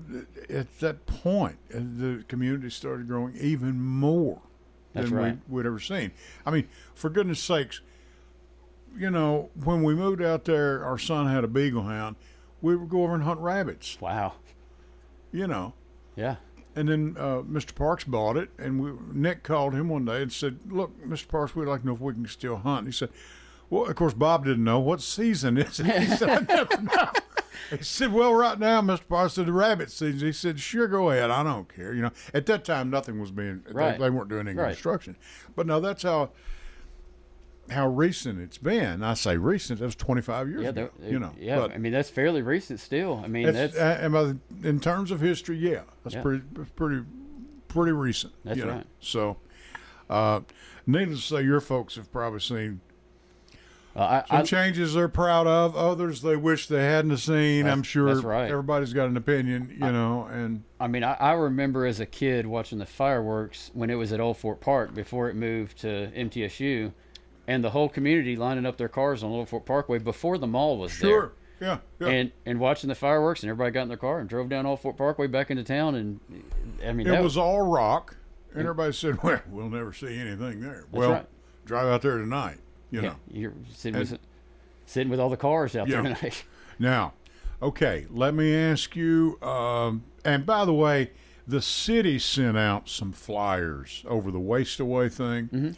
at that point, the community started growing even more That's than right. we, we'd ever seen. I mean, for goodness sakes, you know, when we moved out there, our son had a beagle hound. We would go over and hunt rabbits. Wow. You know. Yeah. And then uh, Mister Parks bought it, and we, Nick called him one day and said, "Look, Mister Parks, we'd like to know if we can still hunt." And he said, "Well, of course, Bob didn't know what season is it." He said, "I never know." He said, "Well, right now, Mister Parks, said the rabbit season." He said, "Sure, go ahead. I don't care." You know, at that time, nothing was being. Right. They, they weren't doing any right. construction, but no, that's how. How recent it's been. I say recent. That was twenty-five years yeah, ago. It, you know. Yeah, but I mean that's fairly recent still. I mean that's, that's uh, and by the, in terms of history, yeah, that's yeah. pretty, pretty, pretty recent. That's you know? right. So, uh, needless to say, your folks have probably seen uh, I, some I, changes they're proud of. Others they wish they hadn't have seen. I'm sure that's right. everybody's got an opinion, you I, know. And I mean, I, I remember as a kid watching the fireworks when it was at Old Fort Park before it moved to M T S U. And the whole community lining up their cars on Old Fort Parkway before the mall was sure. there. Yeah, yeah. And and watching the fireworks, and everybody got in their car and drove down Old Fort Parkway back into town. And I mean, it that was all rock, and everybody said, "Well, we'll never see anything there." That's well, right. drive out there tonight. You yeah, know, you're sitting and, with sitting with all the cars out yeah. there tonight. Now, okay, let me ask you. Um, and by the way, the city sent out some flyers over the Waste Away thing. Mm-hmm.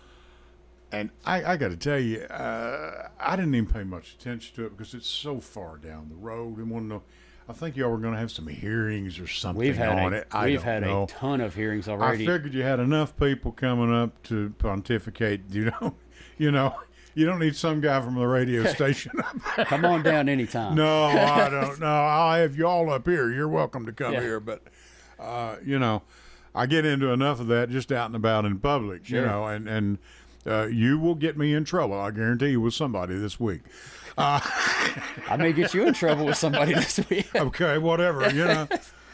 And I, I got to tell you, uh, I didn't even pay much attention to it because it's so far down the road. And want to know, I think y'all were going to have some hearings or something we've had on a, it. I we've don't had know. a ton of hearings already. I figured you had enough people coming up to pontificate. You know, you know, you don't need some guy from the radio station. Come on down anytime. No, I don't. No, I'll have you all up here. You're welcome to come yeah. here, but uh, you know, I get into enough of that just out and about in public. Sure. You know, and and. Uh, you will get me in trouble, I guarantee you, with somebody this week. Uh, I may get you in trouble with somebody this week. Okay, whatever, you know.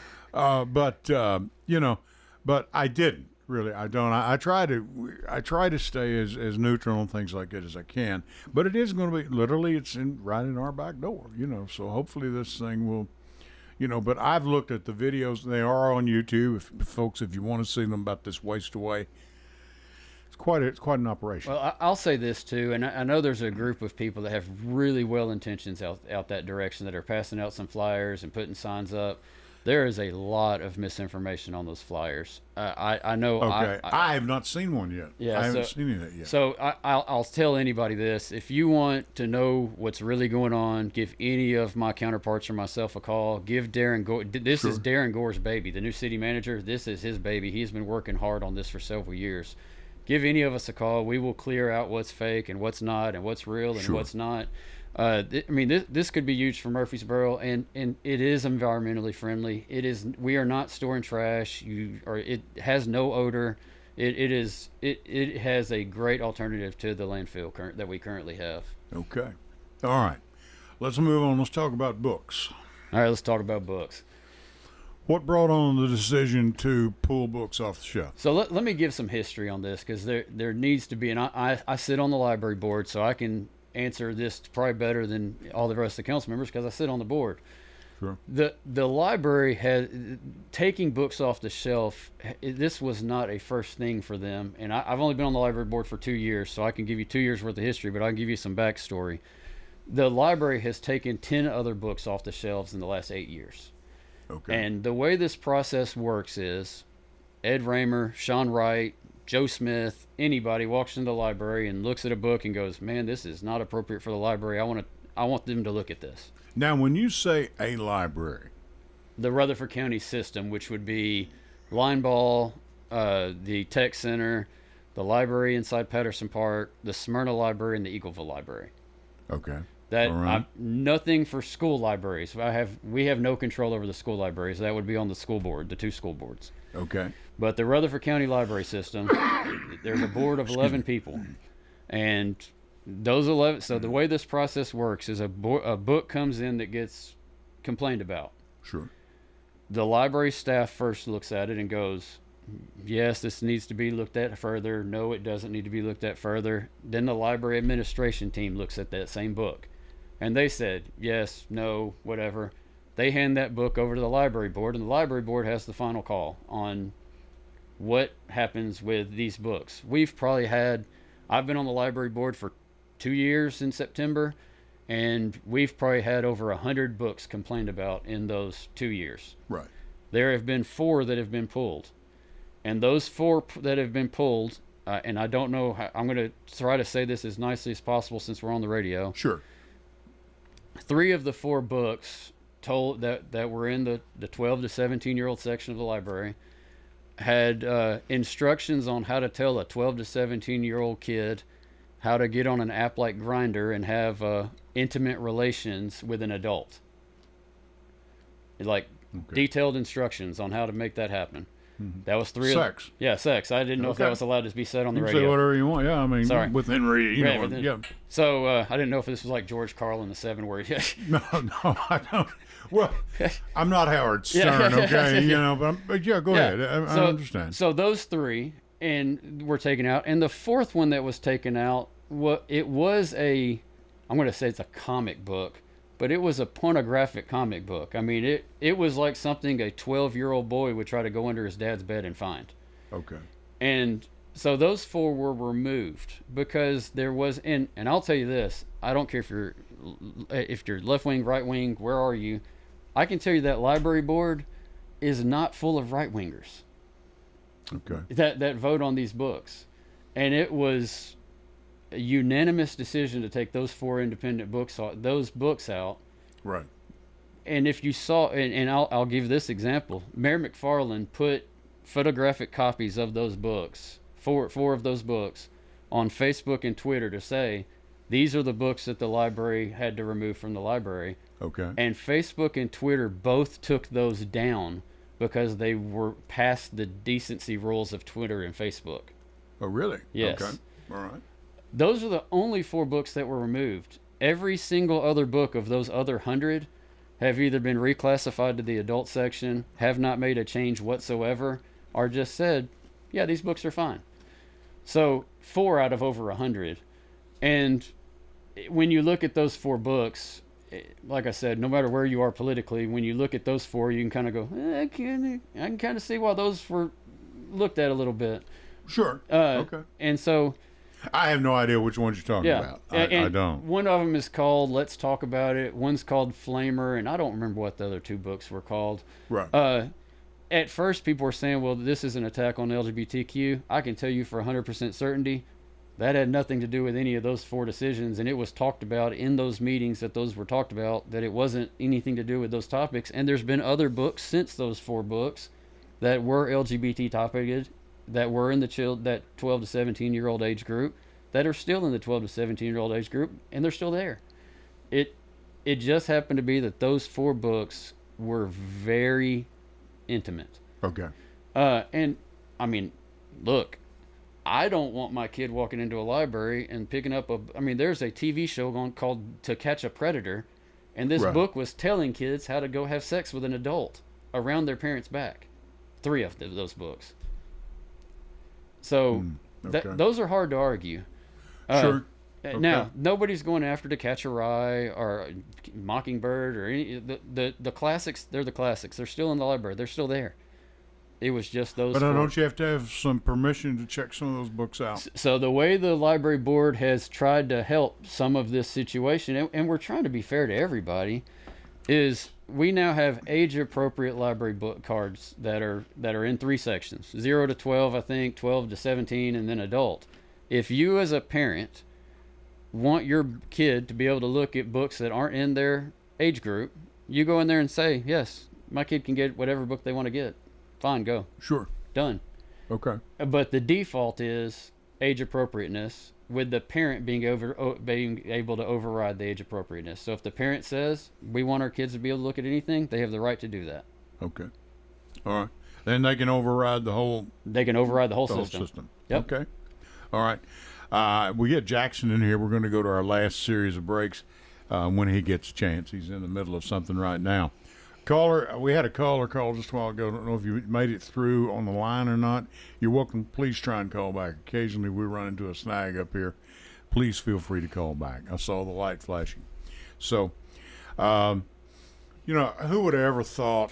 Uh, but uh, you know, but I didn't really. I don't. I, I try to. I try to stay as, as neutral on things like that as I can. But it is going to be literally. It's in right in our back door, you know. So hopefully this thing will. You know, but I've looked at the videos. They are on YouTube, if, folks. If you want to see them about this Waste Away. Quite a, it's quite an operation. Well, I'll say this too, and I know there's a group of people that have really well intentions out out that direction that are passing out some flyers and putting signs up. There is a lot of misinformation on those flyers. Uh, I I know. Okay, I, I, I have not seen one yet. Yeah, I haven't so, seen it yet. So I, I'll I'll tell anybody this: if you want to know what's really going on, give any of my counterparts or myself a call. Give Darren Gore. This sure. is Darren Gore's baby, the new city manager. This is his baby. He's been working hard on this for several years. Give any of us a call. We will clear out what's fake and what's not and what's real and sure. what's not. Uh, th- I mean, this this could be huge for Murfreesboro, and, and it is environmentally friendly. It is. We are not storing trash. You or it has no odor. It it is. It it has a great alternative to the landfill current that we currently have. Okay. All right. Let's move on. Let's talk about books. All right. Let's talk about books. What brought on the decision to pull books off the shelf? So let, let me give some history on this because there there needs to be, and I, I, I sit on the library board, so I can answer this probably better than all the rest of the council members because I sit on the board. Sure. The the library has taking books off the shelf. This was not a first thing for them, and I, I've only been on the library board for two years, so I can give you two years worth of history, but I'll give you some backstory. The library has taken ten other books off the shelves in the last eight years. Okay. And the way this process works is Ed Raymer, Sean Wright, Joe Smith, anybody walks into the library and looks at a book and goes, man, this is not appropriate for the library. I want to, I want them to look at this. Now, when you say a library, The Rutherford County system, which would be Lineball, uh, the Tech Center, the library inside Patterson Park, the Smyrna Library, and the Eagleville Library. okay. That All right. I, nothing for school libraries. I have we have no control over the school libraries. That would be on the school board, the two school boards. Okay. But the Rutherford County Library System, there's a board of eleven people, and those eleven. So the way this process works is a, bo- a book comes in that gets complained about. Sure. The library staff first looks at it and goes, yes, this needs to be looked at further. No, it doesn't need to be looked at further. Then the library administration team looks at that same book, and they said yes, no, whatever. They hand that book over to the library board, and the library board has the final call on what happens with these books. We've probably had, I've been on the library board for two years in September, and we've probably had over a hundred books complained about in those two years. Right. There have been four that have been pulled, and those four p- that have been pulled, uh, and I don't know how, I'm going to try to say this as nicely as possible since we're on the radio. Sure. Three of the four books told that, that were in the, the twelve to seventeen year old section of the library had uh, instructions on how to tell a twelve to seventeen year old kid how to get on an app like Grindr and have uh, intimate relations with an adult. Like Okay. detailed instructions on how to make that happen. That was three. Sex. Of, yeah, sex. I didn't know if Okay. that was allowed to be said on the You can radio. say whatever you want. Yeah, I mean, Sorry. within reason. You Right, know, within- yeah. So uh, I didn't know if this was like George Carlin, the Seven, where he, No, no, I don't. Well, I'm not Howard Stern, Yeah, yeah, yeah, okay? yeah. You know, but, I'm, but yeah, go Yeah. ahead. I, so, I understand. So those three and were taken out, and the fourth one that was taken out, what it was a, I'm going to say it's a comic book, but it was a pornographic comic book. I mean, it it was like something a twelve year old boy would try to go under his dad's bed and find. Okay. And so those four were removed because there was, and and I'll tell you this, I don't care if you're if you're left wing, right wing, where are you? I can tell you that library board is not full of right wingers Okay. that that vote on these books, and it was a unanimous decision to take those four independent books out, those books out. Right. And if you saw, and, and I'll I'll give this example, Mayor McFarland put photographic copies of those books, four four of those books, on Facebook and Twitter to say these are the books that the library had to remove from the library. Okay. And Facebook and Twitter both took those down because they were past the decency rules of Twitter and Facebook. Oh, really? Yes. Okay. All right. Those are the only four books that were removed. Every single other book of those other hundred have either been reclassified to the adult section, have not made a change whatsoever, or just said, yeah, these books are fine. So four out of over a hundred. And when you look at those four books, like I said, no matter where you are politically, when you look at those four, you can kind of go, eh, I can, I can kind of see why those were looked at a little bit. Sure. Uh, okay. And so, I have no idea which ones you're talking yeah, about. I, and, I don't. One of them is called Let's Talk About It. One's called Flamer, and I don't remember what the other two books were called. Right. Uh, at first, people were saying, well, this is an attack on L G B T Q. I can tell you for one hundred percent certainty, that had nothing to do with any of those four decisions, and it was talked about in those meetings that those were talked about, that it wasn't anything to do with those topics. And there's been other books since those four books that were L G B T topic, that were in the child, that twelve to seventeen year old age group, that are still in the twelve to seventeen year old age group, and they're still there. It it just happened to be that those four books were very intimate. Okay. Uh, and I mean, look, I don't want my kid walking into a library and picking up a. I mean, there's a T V show on called To Catch a Predator, and this Right. book was telling kids how to go have sex with an adult around their parents' back. Three of th- those books. So Mm, that, okay. those are hard to argue. Uh, Sure. uh, Now, Okay. nobody's going after To Catch a Rye or Mockingbird or any the, the the classics. They're the classics. They're still in the library. They're still there. It was just those. But four. don't you have to have some permission to check some of those books out? So the way the library board has tried to help some of this situation, and, and we're trying to be fair to everybody, is we now have age-appropriate library book cards that are that are in three sections: zero to twelve, I think, twelve to seventeen, and then adult. If you, as a parent, want your kid to be able to look at books that aren't in their age group, you go in there and say, "Yes, my kid can get whatever book they want to get." Fine, go. Sure. Done. Okay. But the default is age appropriateness, with the parent being over o- being able to override the age appropriateness. So if the parent says we want our kids to be able to look at anything, they have the right to do that. Okay. All right. Then they can override the whole. They can override the whole the system. Whole system. Yep. Okay. All right. Uh, we get Jackson in here. We're going to go to our last series of breaks uh, when he gets a chance. He's in the middle of something right now. Caller, we had a caller call just a while ago. I don't know if you made it through on the line or not. You're welcome. Please try and call back. Occasionally we run into a snag up here. Please feel free to call back. I saw the light flashing. So, um, you know, who would have ever thought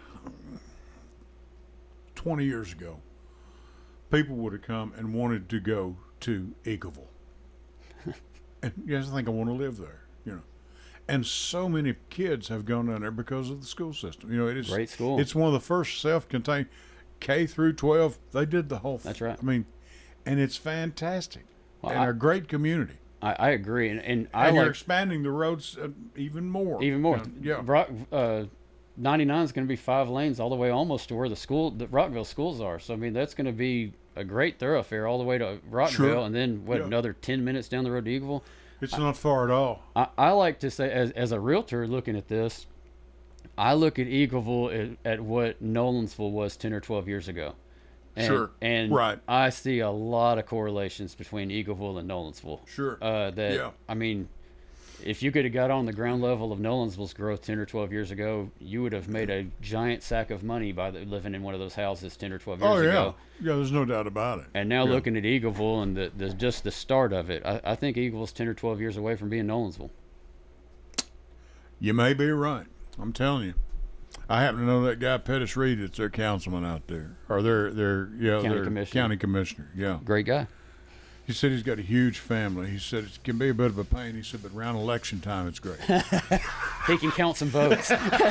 twenty years ago people would have come and wanted to go to Eagleville? And you guys think I want to live there, you know. And so many kids have gone down there because of the school system. You know, it is Great school. It's one of the first self-contained K through twelve. They did the whole thing. That's right. I mean, and it's fantastic. Well, and I- a great community. I, I agree, and and I And you're like expanding the roads uh, even more. even more. Yeah. Rock, uh, ninety-nine is going to be five lanes all the way almost to where the school, the Rockville schools are. So I mean, that's going to be a great thoroughfare all the way to Rockville, Sure. and then what Yeah. another ten minutes down the road to Eagleville. It's not far at all. I, I like to say, as as a realtor looking at this, I look at Eagleville at, at what Nolensville was ten or twelve years ago. And, Sure. And Right. I see a lot of correlations between Eagleville and Nolensville. Sure. Uh, that Yeah. I mean, if you could have got on the ground level of Nolensville's growth ten or twelve years ago, you would have made a giant sack of money by the, living in one of those houses ten or twelve years Oh, yeah. ago. Yeah, there's no doubt about it. And now Yeah. looking at Eagleville and the, the just the start of it, I, I think Eagleville's ten or twelve years away from being Nolensville. You may be right. I'm telling you. I happen to know that guy Pettis Reed. That's their councilman out there, or their their yeah County their commissioner. county commissioner. Yeah, Great guy. he said he's got a huge family. He said it can be a bit of a pain. He said, but around election time, it's great. He can count some votes.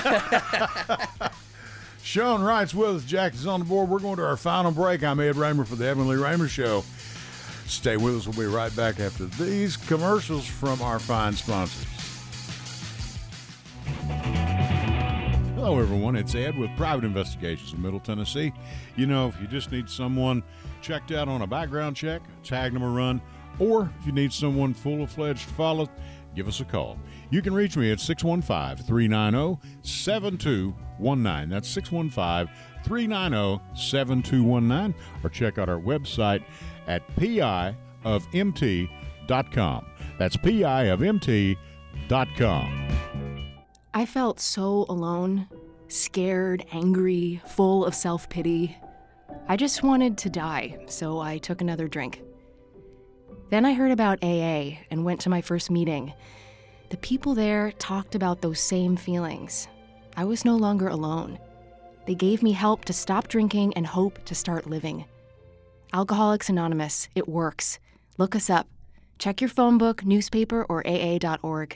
Sean Wright's with us. Jack is on the board. We're going to our final break. I'm Ed Raymer for the Edwin Lee Raymer Show. Stay with us. We'll be right back after these commercials from our fine sponsors. Hello, everyone. It's Ed with Private Investigations in Middle Tennessee. You know, if you just need someone checked out on a background check, a tag number run, or if you need someone full-fledged followed, give us a call. You can reach me at six one five, three nine zero, seven two one nine. That's six one five, three nine zero, seven two one nine. Or check out our website at P I of M T dot com. That's P I of M T dot com. I felt so alone, scared, angry, full of self-pity. I just wanted to die, so I took another drink. Then I heard about A A and went to my first meeting. The people there talked about those same feelings. I was no longer alone. They gave me help to stop drinking and hope to start living. Alcoholics Anonymous, it works. Look us up. Check your phone book, newspaper, or A A dot org.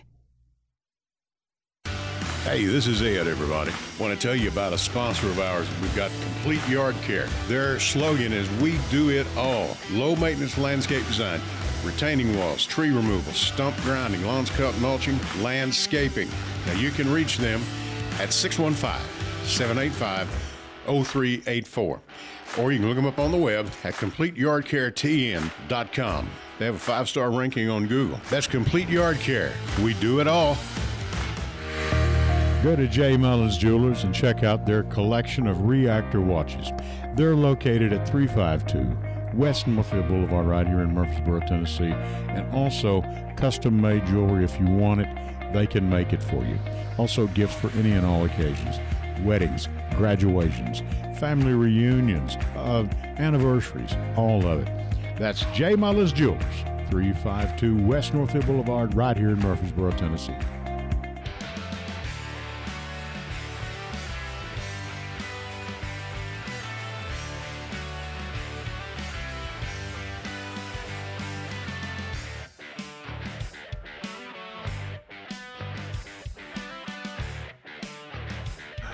Hey, this is Ed, everybody. Want to tell you about a sponsor of ours. We've got Complete Yard Care. Their slogan is, we do it all. Low maintenance landscape design, retaining walls, tree removal, stump grinding, lawns cut, mulching, landscaping. Now you can reach them at six one five, seven eight five, zero three eight four. Or you can look them up on the web at complete yard care T N dot com. They have a five-star ranking on Google. That's Complete Yard Care. We do it all. Go to J. Mullins Jewelers and check out their collection of reactor watches. They're located at three five two West Northfield Boulevard right here in Murfreesboro, Tennessee. And also custom-made jewelry. If you want it, they can make it for you. Also gifts for any and all occasions. Weddings, graduations, family reunions, uh, anniversaries, all of it. That's J. Mullins Jewelers, three five two West Northfield Boulevard right here in Murfreesboro, Tennessee.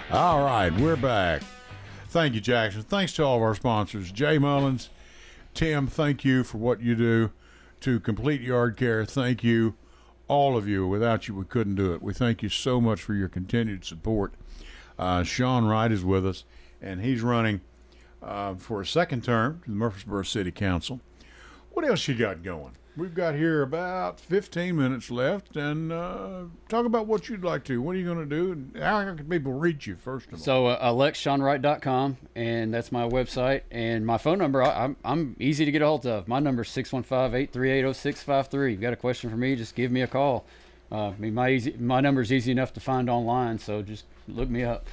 All right, we're back. Thank you, Jackson. Thanks to all of our sponsors. Jay Mullins, Tim, thank you for what you do to Complete Yard Care. Thank you, all of you. Without you, we couldn't do it. We thank you so much for your continued support. Uh, Sean Wright is with us, and he's running uh, for a second term to the Murfreesboro City Council. What else you got going? We've got here about fifteen minutes left, and uh, talk about what you'd like to. What are you going to do? And how can people reach you, first of all? So, uh, elect sean wright dot com, and that's my website. And my phone number, I, I'm, I'm easy to get a hold of. My number is six one five, eight three eight, oh six five three. If you've got a question for me, just give me a call. Uh, I mean, my, easy, my number is easy enough to find online, so just look me up.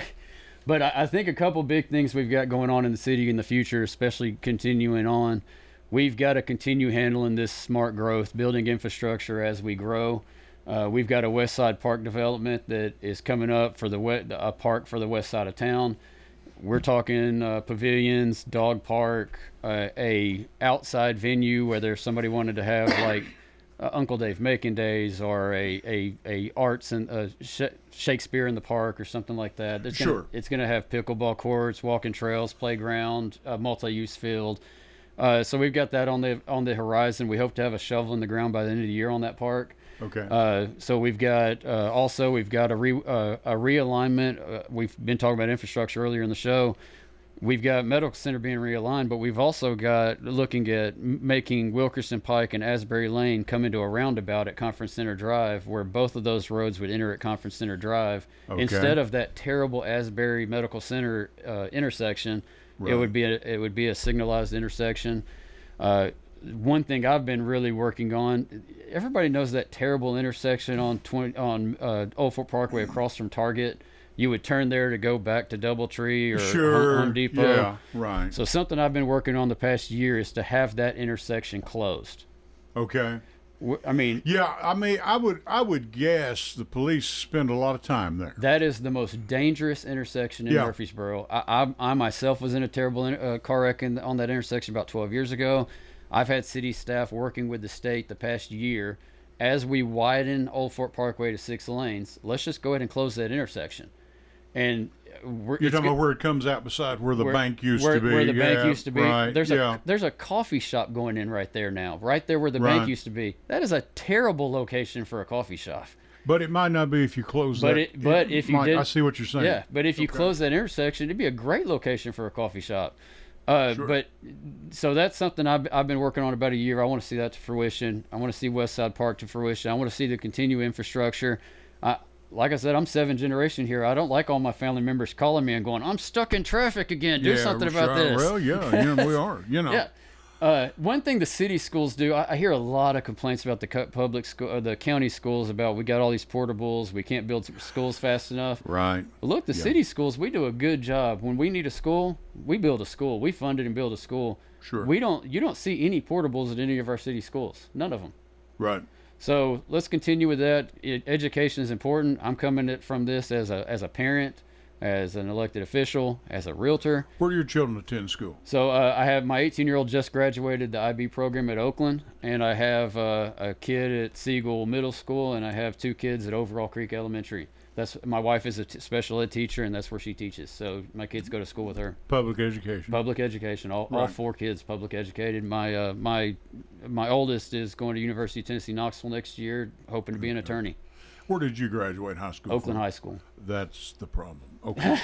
But I, I think a couple big things we've got going on in the city in the future, especially continuing on. We've got to continue handling this smart growth, building infrastructure as we grow. Uh, we've got a West Side Park development that is coming up for the wet, a park for the west side of town. We're talking uh, pavilions, dog park, uh, a outside venue where there's somebody wanted to have like uh, Uncle Dave Macon Days or a a, a arts and uh, sh- Shakespeare in the park or something like that. There's Sure. Gonna, it's going to have pickleball courts, walking trails, playground, uh, multi-use field. Uh, so we've got that on the on the horizon. We hope to have a shovel in the ground by the end of the year on that park. Okay. Uh, so we've got uh, also we've got a re, uh, a realignment. Uh, we've been talking about infrastructure earlier in the show. We've got medical center being realigned, but we've also got looking at m- making Wilkerson Pike and Asbury Lane come into a roundabout at Conference Center Drive, where both of those roads would enter at Conference Center Drive Okay. instead of that terrible Asbury Medical Center uh, intersection. Right. It would be a, it would be a signalized intersection. Uh, one thing I've been really working on. Everybody knows that terrible intersection on twenty on uh, Old Fort Parkway across from Target. You would turn there to go back to DoubleTree or Sure. Home Depot. Yeah, right. So something I've been working on the past year is to have that intersection closed. Okay. W- I mean, Yeah, I mean, I would, I would guess the police spend a lot of time there. that is the most dangerous intersection in Yeah. Murfreesboro. I, I, I myself was in a terrible in, uh, car wreck in, on that intersection about twelve years ago. I've had city staff working with the state the past year. As we widen Old Fort Parkway to six lanes, let's just go ahead and close that intersection. And we're, You're it's talking go- about where it comes out beside where the where- bank used where, to be. Where the yeah, bank used to be. Right, There's yeah. a there's a coffee shop going in right there now, right there where the Right. bank used to be. That is a terrible location for a coffee shop. But it might not be if you close But that. it, but if you might- did, I see what you're saying. Yeah, but if you Okay. close that intersection, it'd be a great location for a coffee shop. Uh, Sure. But so that's something I've, I've been working on about a year. I want to see that to fruition. I want to see West Side Park to fruition. I want to see the continued infrastructure. I, like I said, I'm seventh generation here. I don't like all my family members calling me and going, "I'm stuck in traffic again. Do Yeah, something sure. about this." Well, yeah, you know, we are. You know. Yeah. Uh, one thing the city schools do, I, I hear a lot of complaints about the co- public school, uh, the county schools about we got all these portables, we can't build schools fast enough. Right. But look, the Yeah. city schools, we do a good job. When we need a school, we build a school. We fund it and build a school. Sure. We don't. You don't see any portables at any of our city schools. None of them. Right. So let's continue with that. It, education is important. I'm coming at, from this as a as a parent, as an elected official, as a realtor. Where do your children attend school? So uh, I have my eighteen-year-old just graduated the I B program at Oakland, and I have uh, a kid at Siegel Middle School, and I have two kids at Overall Creek Elementary. That's my wife is a t- special ed teacher, and that's where she teaches. So my kids go to school with her. Public education. Public education. All, all Right. four kids public educated. My uh, my my oldest is going to University of Tennessee Knoxville next year, hoping to be an attorney. Where did you graduate high school? Oakland from? High School. That's the problem. Okay.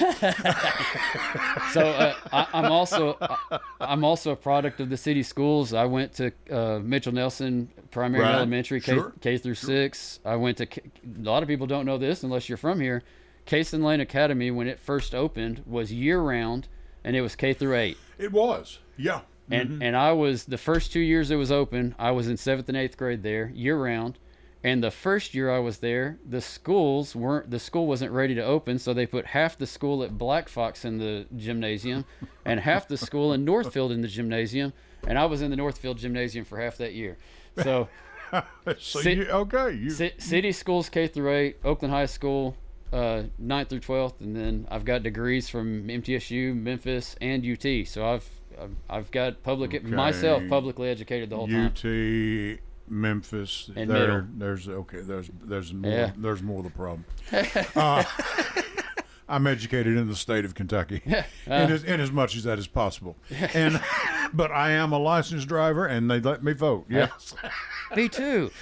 So uh, I, I'm also I, I'm also a product of the city schools. I went to uh, Mitchell Nelson Primary Right. Elementary K, Sure. K through six. I went to K, a lot of people don't know this unless you're from here. Cason Lane Academy, when it first opened, was year round, and it was K through eight. It was. Yeah. And and I was the first two years it was open. I was in seventh and eighth grade there, year round. And the first year I was there, the schools weren't the school wasn't ready to open, so they put half the school at Black Fox in the gymnasium, and half the school in Northfield in the gymnasium. And I was in the Northfield gymnasium for half that year. So, So Ci- you, okay. You, ci- city schools K through eight, Oakland High School, uh, ninth through twelfth, and then I've got degrees from M T S U, Memphis, and U T. So I've I've, I've got public Okay. myself publicly educated the whole U time. T, Memphis. And there, middle. there's okay. There's there's more. Yeah. There's more of the problem. uh, I'm educated in the state of Kentucky, Yeah, uh, in, as, in as much as that is possible. And but I am a licensed driver, and they let me vote. Yes, Me too.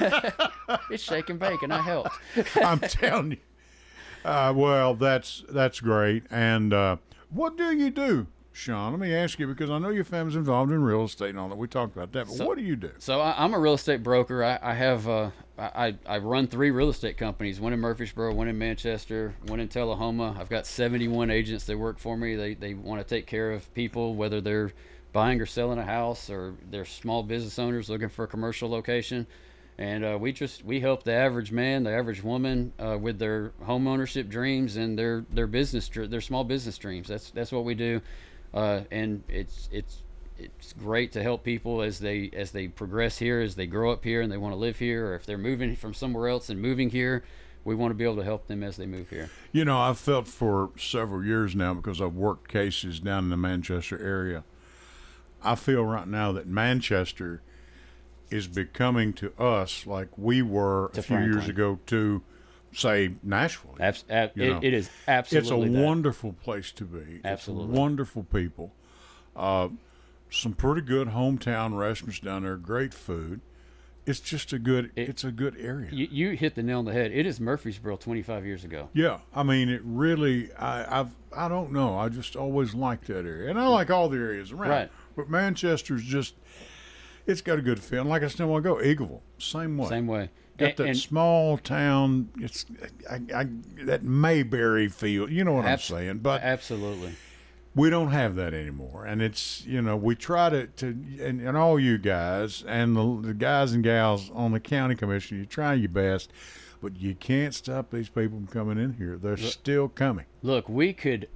It's shake and bake, and I helped. I'm telling you. Uh, well, that's that's great. And uh, what do you do, Sean? Let me ask you, because I know your family's involved in real estate and all that. We talked about that, but So- what do you do? So I, I'm a real estate broker. I, I have uh, I, I run three real estate companies: one in Murfreesboro, one in Manchester, one in Tullahoma. I've got seventy-one agents that work for me. They they want to take care of people, whether they're buying or selling a house, or they're small business owners looking for a commercial location. And uh, we just we help the average man, the average woman, uh, with their home ownership dreams and their their business dr- their small business dreams. That's that's what we do, uh, and it's it's it's great to help people as they as they progress here, as they grow up here and they want to live here, or if they're moving from somewhere else and moving here. We want to be able to help them as they move here. You know, I've felt for several years now, because I've worked cases down in the Manchester area. I feel right now that Manchester is becoming to us like we were To a few years Franklin. ago to, say, Nashville. Abs- ab- You know, it, it is It's absolutely a that. wonderful place to be. Absolutely. It's wonderful people. Uh, some pretty good hometown restaurants down there. Great food. It's just a good. It- it's a good area. You, you hit the nail on the head. It is Murfreesboro twenty-five years ago. Yeah, I mean, it really. I I've I don't know. I just always liked that area, and I like all the areas around. Right. But Manchester's just. It's got a good feel. And like I said a while ago, Eagleville, same way. Same way. Got And- that and- small town. It's I, I, that Mayberry feel. You know what Abs- I'm saying? But Absolutely. we don't have that anymore, and it's you know we try to, to and, and all you guys and the, the guys and gals on the county commission, you try your best, but you can't stop these people from coming in here. They're still coming. Look, we could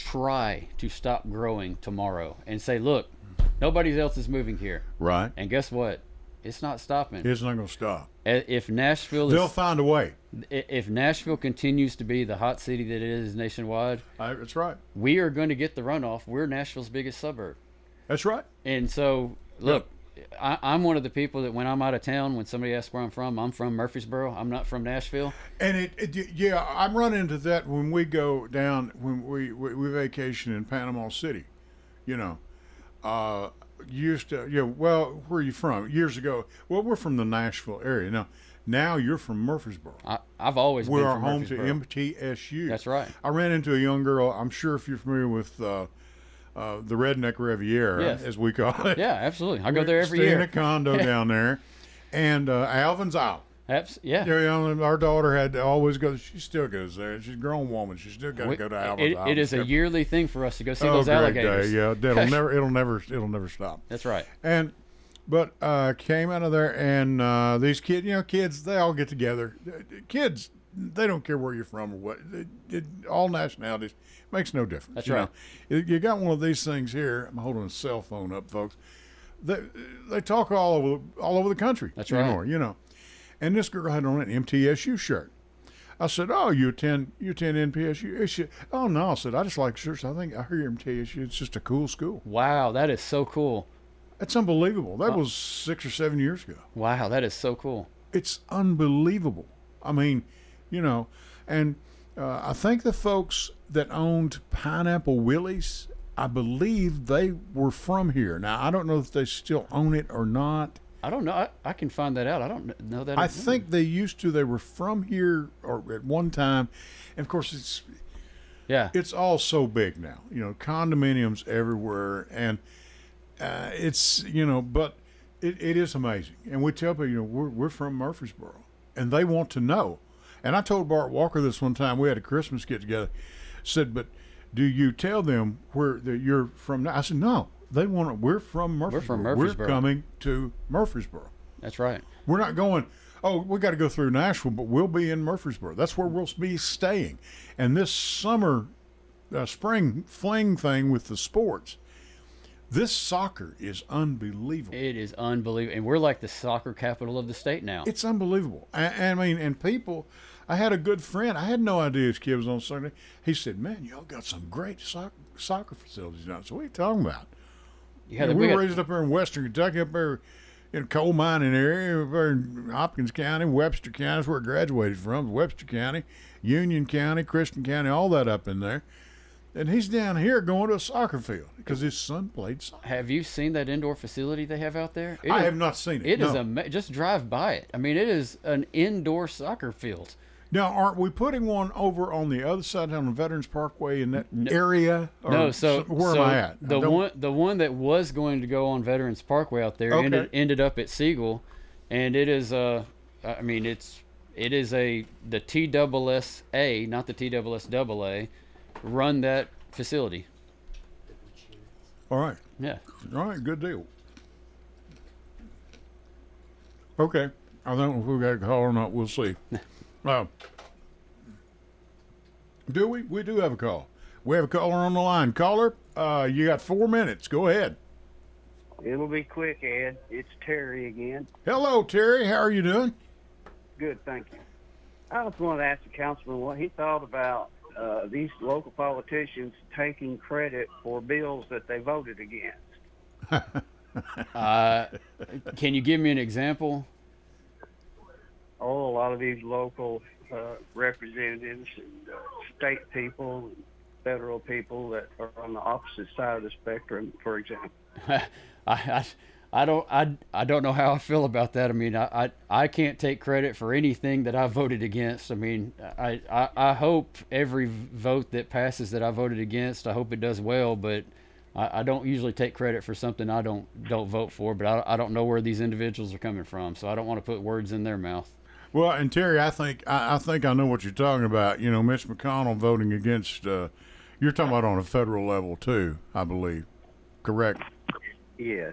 try to stop growing tomorrow and say, look, nobody else is moving here. Right? And guess what? It's not stopping. It's not going to stop. A- If Nashville They'll is, find a way. i- if Nashville continues to be the hot city that it is nationwide, I, that's right. we are going to get the runoff. We're Nashville's biggest suburb. That's right. And so, look, I, I'm one of the people that when I'm out of town, when somebody asks where I'm from, I'm from Murfreesboro. I'm not from Nashville. And it, it yeah, I run into that when we go down when we we, we vacation in Panama City. You know, uh, used to yeah. Well, where are you from? Years ago. Well, we're from the Nashville area. Now, now you're from Murfreesboro. I, I've always We're been from home to Murfreesboro. M T S U. That's right. I ran into a young girl. I'm sure if you're familiar with uh, uh, the Redneck Riviera, Yes. as we call it. Yeah, absolutely. I go there every Stay in year. a condo down there, and uh, Alvin's out. Abs- yeah. You know, our daughter had to always go. She still goes there. She's a grown woman. She still got to We- go to Alvin's. it, it is a Alvin's. yearly thing for us to go see Oh, those great alligators. day. Yeah, that'll never. It'll never. It'll never stop. That's right. And, but uh, came out of there, and uh, these kids, you know, kids, they all get together. Kids, they don't care where you're from or what. It, it, all nationalities makes no difference. That's you right. know. You you got one of these things here. I'm holding a cell phone up, folks. They they talk all over all over the country. That's right. anymore, You know. And this girl had on an M T S U shirt. I said, "Oh, you attend you attend N P S U?" She, oh no, I said, "I just like shirts. I think I hear M T S U. It's just a cool school." Wow, that is so cool. That's unbelievable. That was six or seven years ago. Wow, that is so cool. It's unbelievable. I mean, you know, and uh, I think the folks that owned Pineapple Willie's, I believe they were from here. Now, I don't know if they still own it or not. I don't know. I, I can find that out. I don't kn- know that. I think they used to. They were from here or at one time. And of course, it's Yeah. it's all so big now. You know, condominiums everywhere, and uh, it's you know, but it, it is amazing. And we tell people, you know, we're we're from Murfreesboro, and they want to know. And I told Bart Walker this one time. We had a Christmas get together. Said, but do you tell them where that you're from? I said, no. They want to. We're from Murfreesboro. from Murfreesboro. We're coming to Murfreesboro. That's right. We're not going, oh, we got to go through Nashville, but we'll be in Murfreesboro. That's where we'll be staying. And this summer, uh, spring fling thing with the sports, this soccer is unbelievable. It is unbelievable. And we're like the soccer capital of the state now. It's unbelievable. I, I mean, and people, I had a good friend. I had no idea his kid was on Sunday. He said, man, y'all got some great soccer, soccer facilities now. So what are you talking about? yeah, Yeah, we we were got- raised up there in Western Kentucky, up there, in a coal mining area, over in Hopkins County, Webster County, is where I graduated from, Webster County, Union County, Christian County, all that up in there. And he's down here going to a soccer field because his son played soccer. Have you seen that indoor facility they have out there? It I is, have not seen it. It no. is a just drive by it. I mean, it is an indoor soccer field. Now, aren't we putting one over on the other side on the Veterans Parkway in that no, area? Or no, so where so am I at? The I one, the one that was going to go on Veterans Parkway out there Okay. ended ended up at Siegel, and it is uh, I mean it's it is a the T S S A, not the T S S A A, run that facility. All right. Yeah. All right. Good deal. Okay. I don't know if we got a call or not. We'll see. uh, do we? We do have a call. We have a caller on the line. Caller, uh, you got four minutes. Go ahead. It'll be quick, Ed. It's Terry again. Hello, Terry. How are you doing? Good, thank you. I was going to ask the councilman what he thought about uh, these local politicians taking credit for bills that they voted against. uh, can you give me an example? Oh, a lot of these local uh, representatives and uh, state people, and federal people that are on the opposite side of the spectrum, for example. I, I, I don't I, I don't know how I feel about that. I mean, I, I, I can't take credit for anything that I voted against. I mean, I, I, I hope every vote that passes that I voted against, I hope it does well, but I, I don't usually take credit for something I don't don't vote for, but I, I don't know where these individuals are coming from, so I don't want to put words in their mouth. Well, and Terry, I think I, I think I know what you're talking about. You know, Mitch McConnell voting against, uh, you're talking about on a federal level too, I believe. Correct? Yes.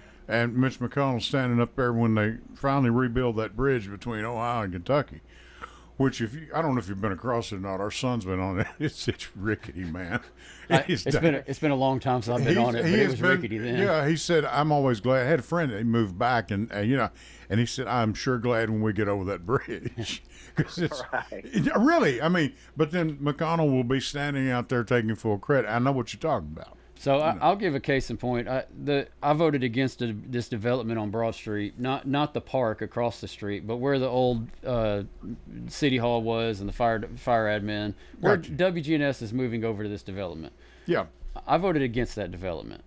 And Mitch McConnell standing up there when they finally rebuild that bridge between Ohio and Kentucky, which if you, I don't know if you've been across it or not. Our son's been on it. It's it's rickety, man. I, it's been a, it's been a long time since I've been He's, on it, but he it was been, rickety then. Yeah, he said, I'm always glad. I had a friend that moved back, and uh, you know, and he said, I'm sure glad when we get over that bridge. Cause it's, right. it, really, I mean, but then McConnell will be standing out there taking full credit. I know what you're talking about. So I, I'll give a case in point. I, the, I voted against the, this development on Broad Street, not not the park across the street, but where the old uh, city hall was and the fire fire admin, where Gotcha. W G N S is moving over to this development. Yeah. I voted against that development.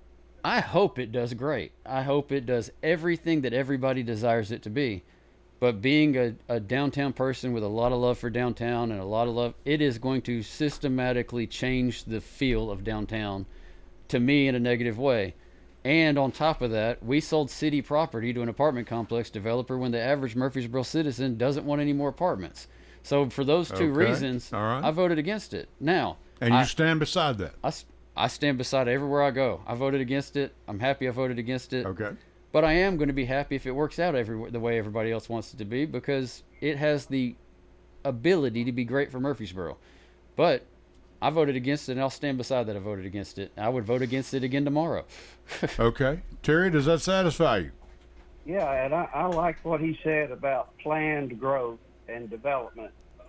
I hope it does great. I hope it does everything that everybody desires it to be. But being a, a downtown person with a lot of love for downtown and a lot of love, it is going to systematically change the feel of downtown to me in a negative way. And on top of that, we sold city property to an apartment complex developer when the average Murfreesboro citizen doesn't want any more apartments. So for those two Okay. reasons, All right. I voted against it. Now, And you I, stand beside that. I, I stand beside it everywhere I go. I voted against it. I'm happy I voted against it. Okay. But I am going to be happy if it works out every, the way everybody else wants it to be, because it has the ability to be great for Murfreesboro. But I voted against it, and I'll stand beside that I voted against it. I would vote against it again tomorrow. Okay. Terry, does that satisfy you? Yeah, and I, I like what he said about planned growth and development.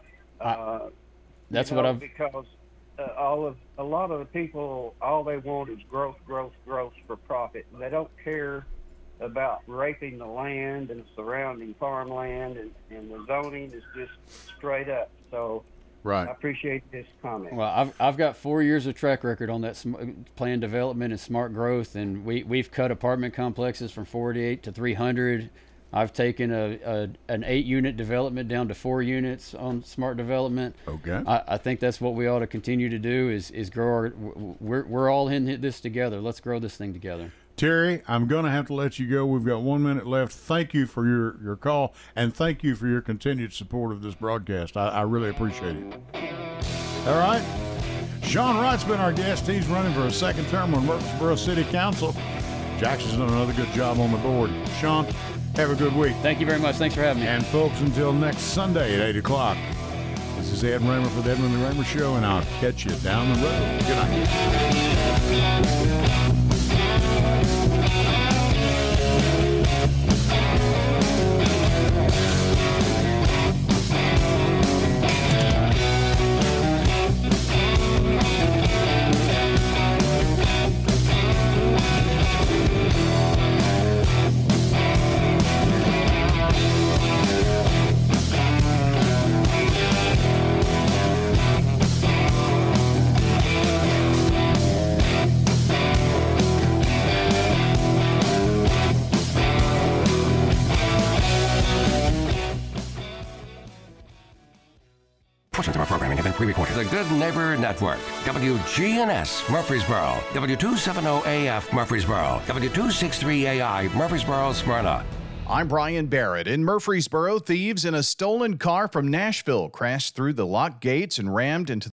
Uh, That's you what know, I've... because uh, all of a lot of the people, all they want is growth, growth, growth for profit. They don't care about raping the land and surrounding farmland, and, and the zoning is just straight up. So Right. I appreciate this comment. Well, I've I've got four years of track record on that sm- planned development and smart growth, and we we've cut apartment complexes from forty-eight to three hundred. I've taken a, a an eight unit development down to four units on smart development. Okay. I, I think that's what we ought to continue to do is is grow our. We're we're all in this together. Let's grow this thing together. Terry, I'm going to have to let you go. We've got one minute left. Thank you for your, your call, and thank you for your continued support of this broadcast. I, I really appreciate it. All right. Sean Wright's been our guest. He's running for a second term on Murfreesboro City Council. Jackson's done another good job on the board. Sean, have a good week. Thank you very much. Thanks for having me. And folks, until next Sunday at eight o'clock, this is Ed Raymer for the Edwin Lee Raymer Show, and I'll catch you down the road. Good night. have been pre-recorded. The Good Neighbor Network. W G N S, Murfreesboro. W two seventy A F, Murfreesboro. W two sixty-three A I, Murfreesboro, Smyrna. I'm Brian Barrett. In Murfreesboro, thieves in a stolen car from Nashville crashed through the locked gates and rammed into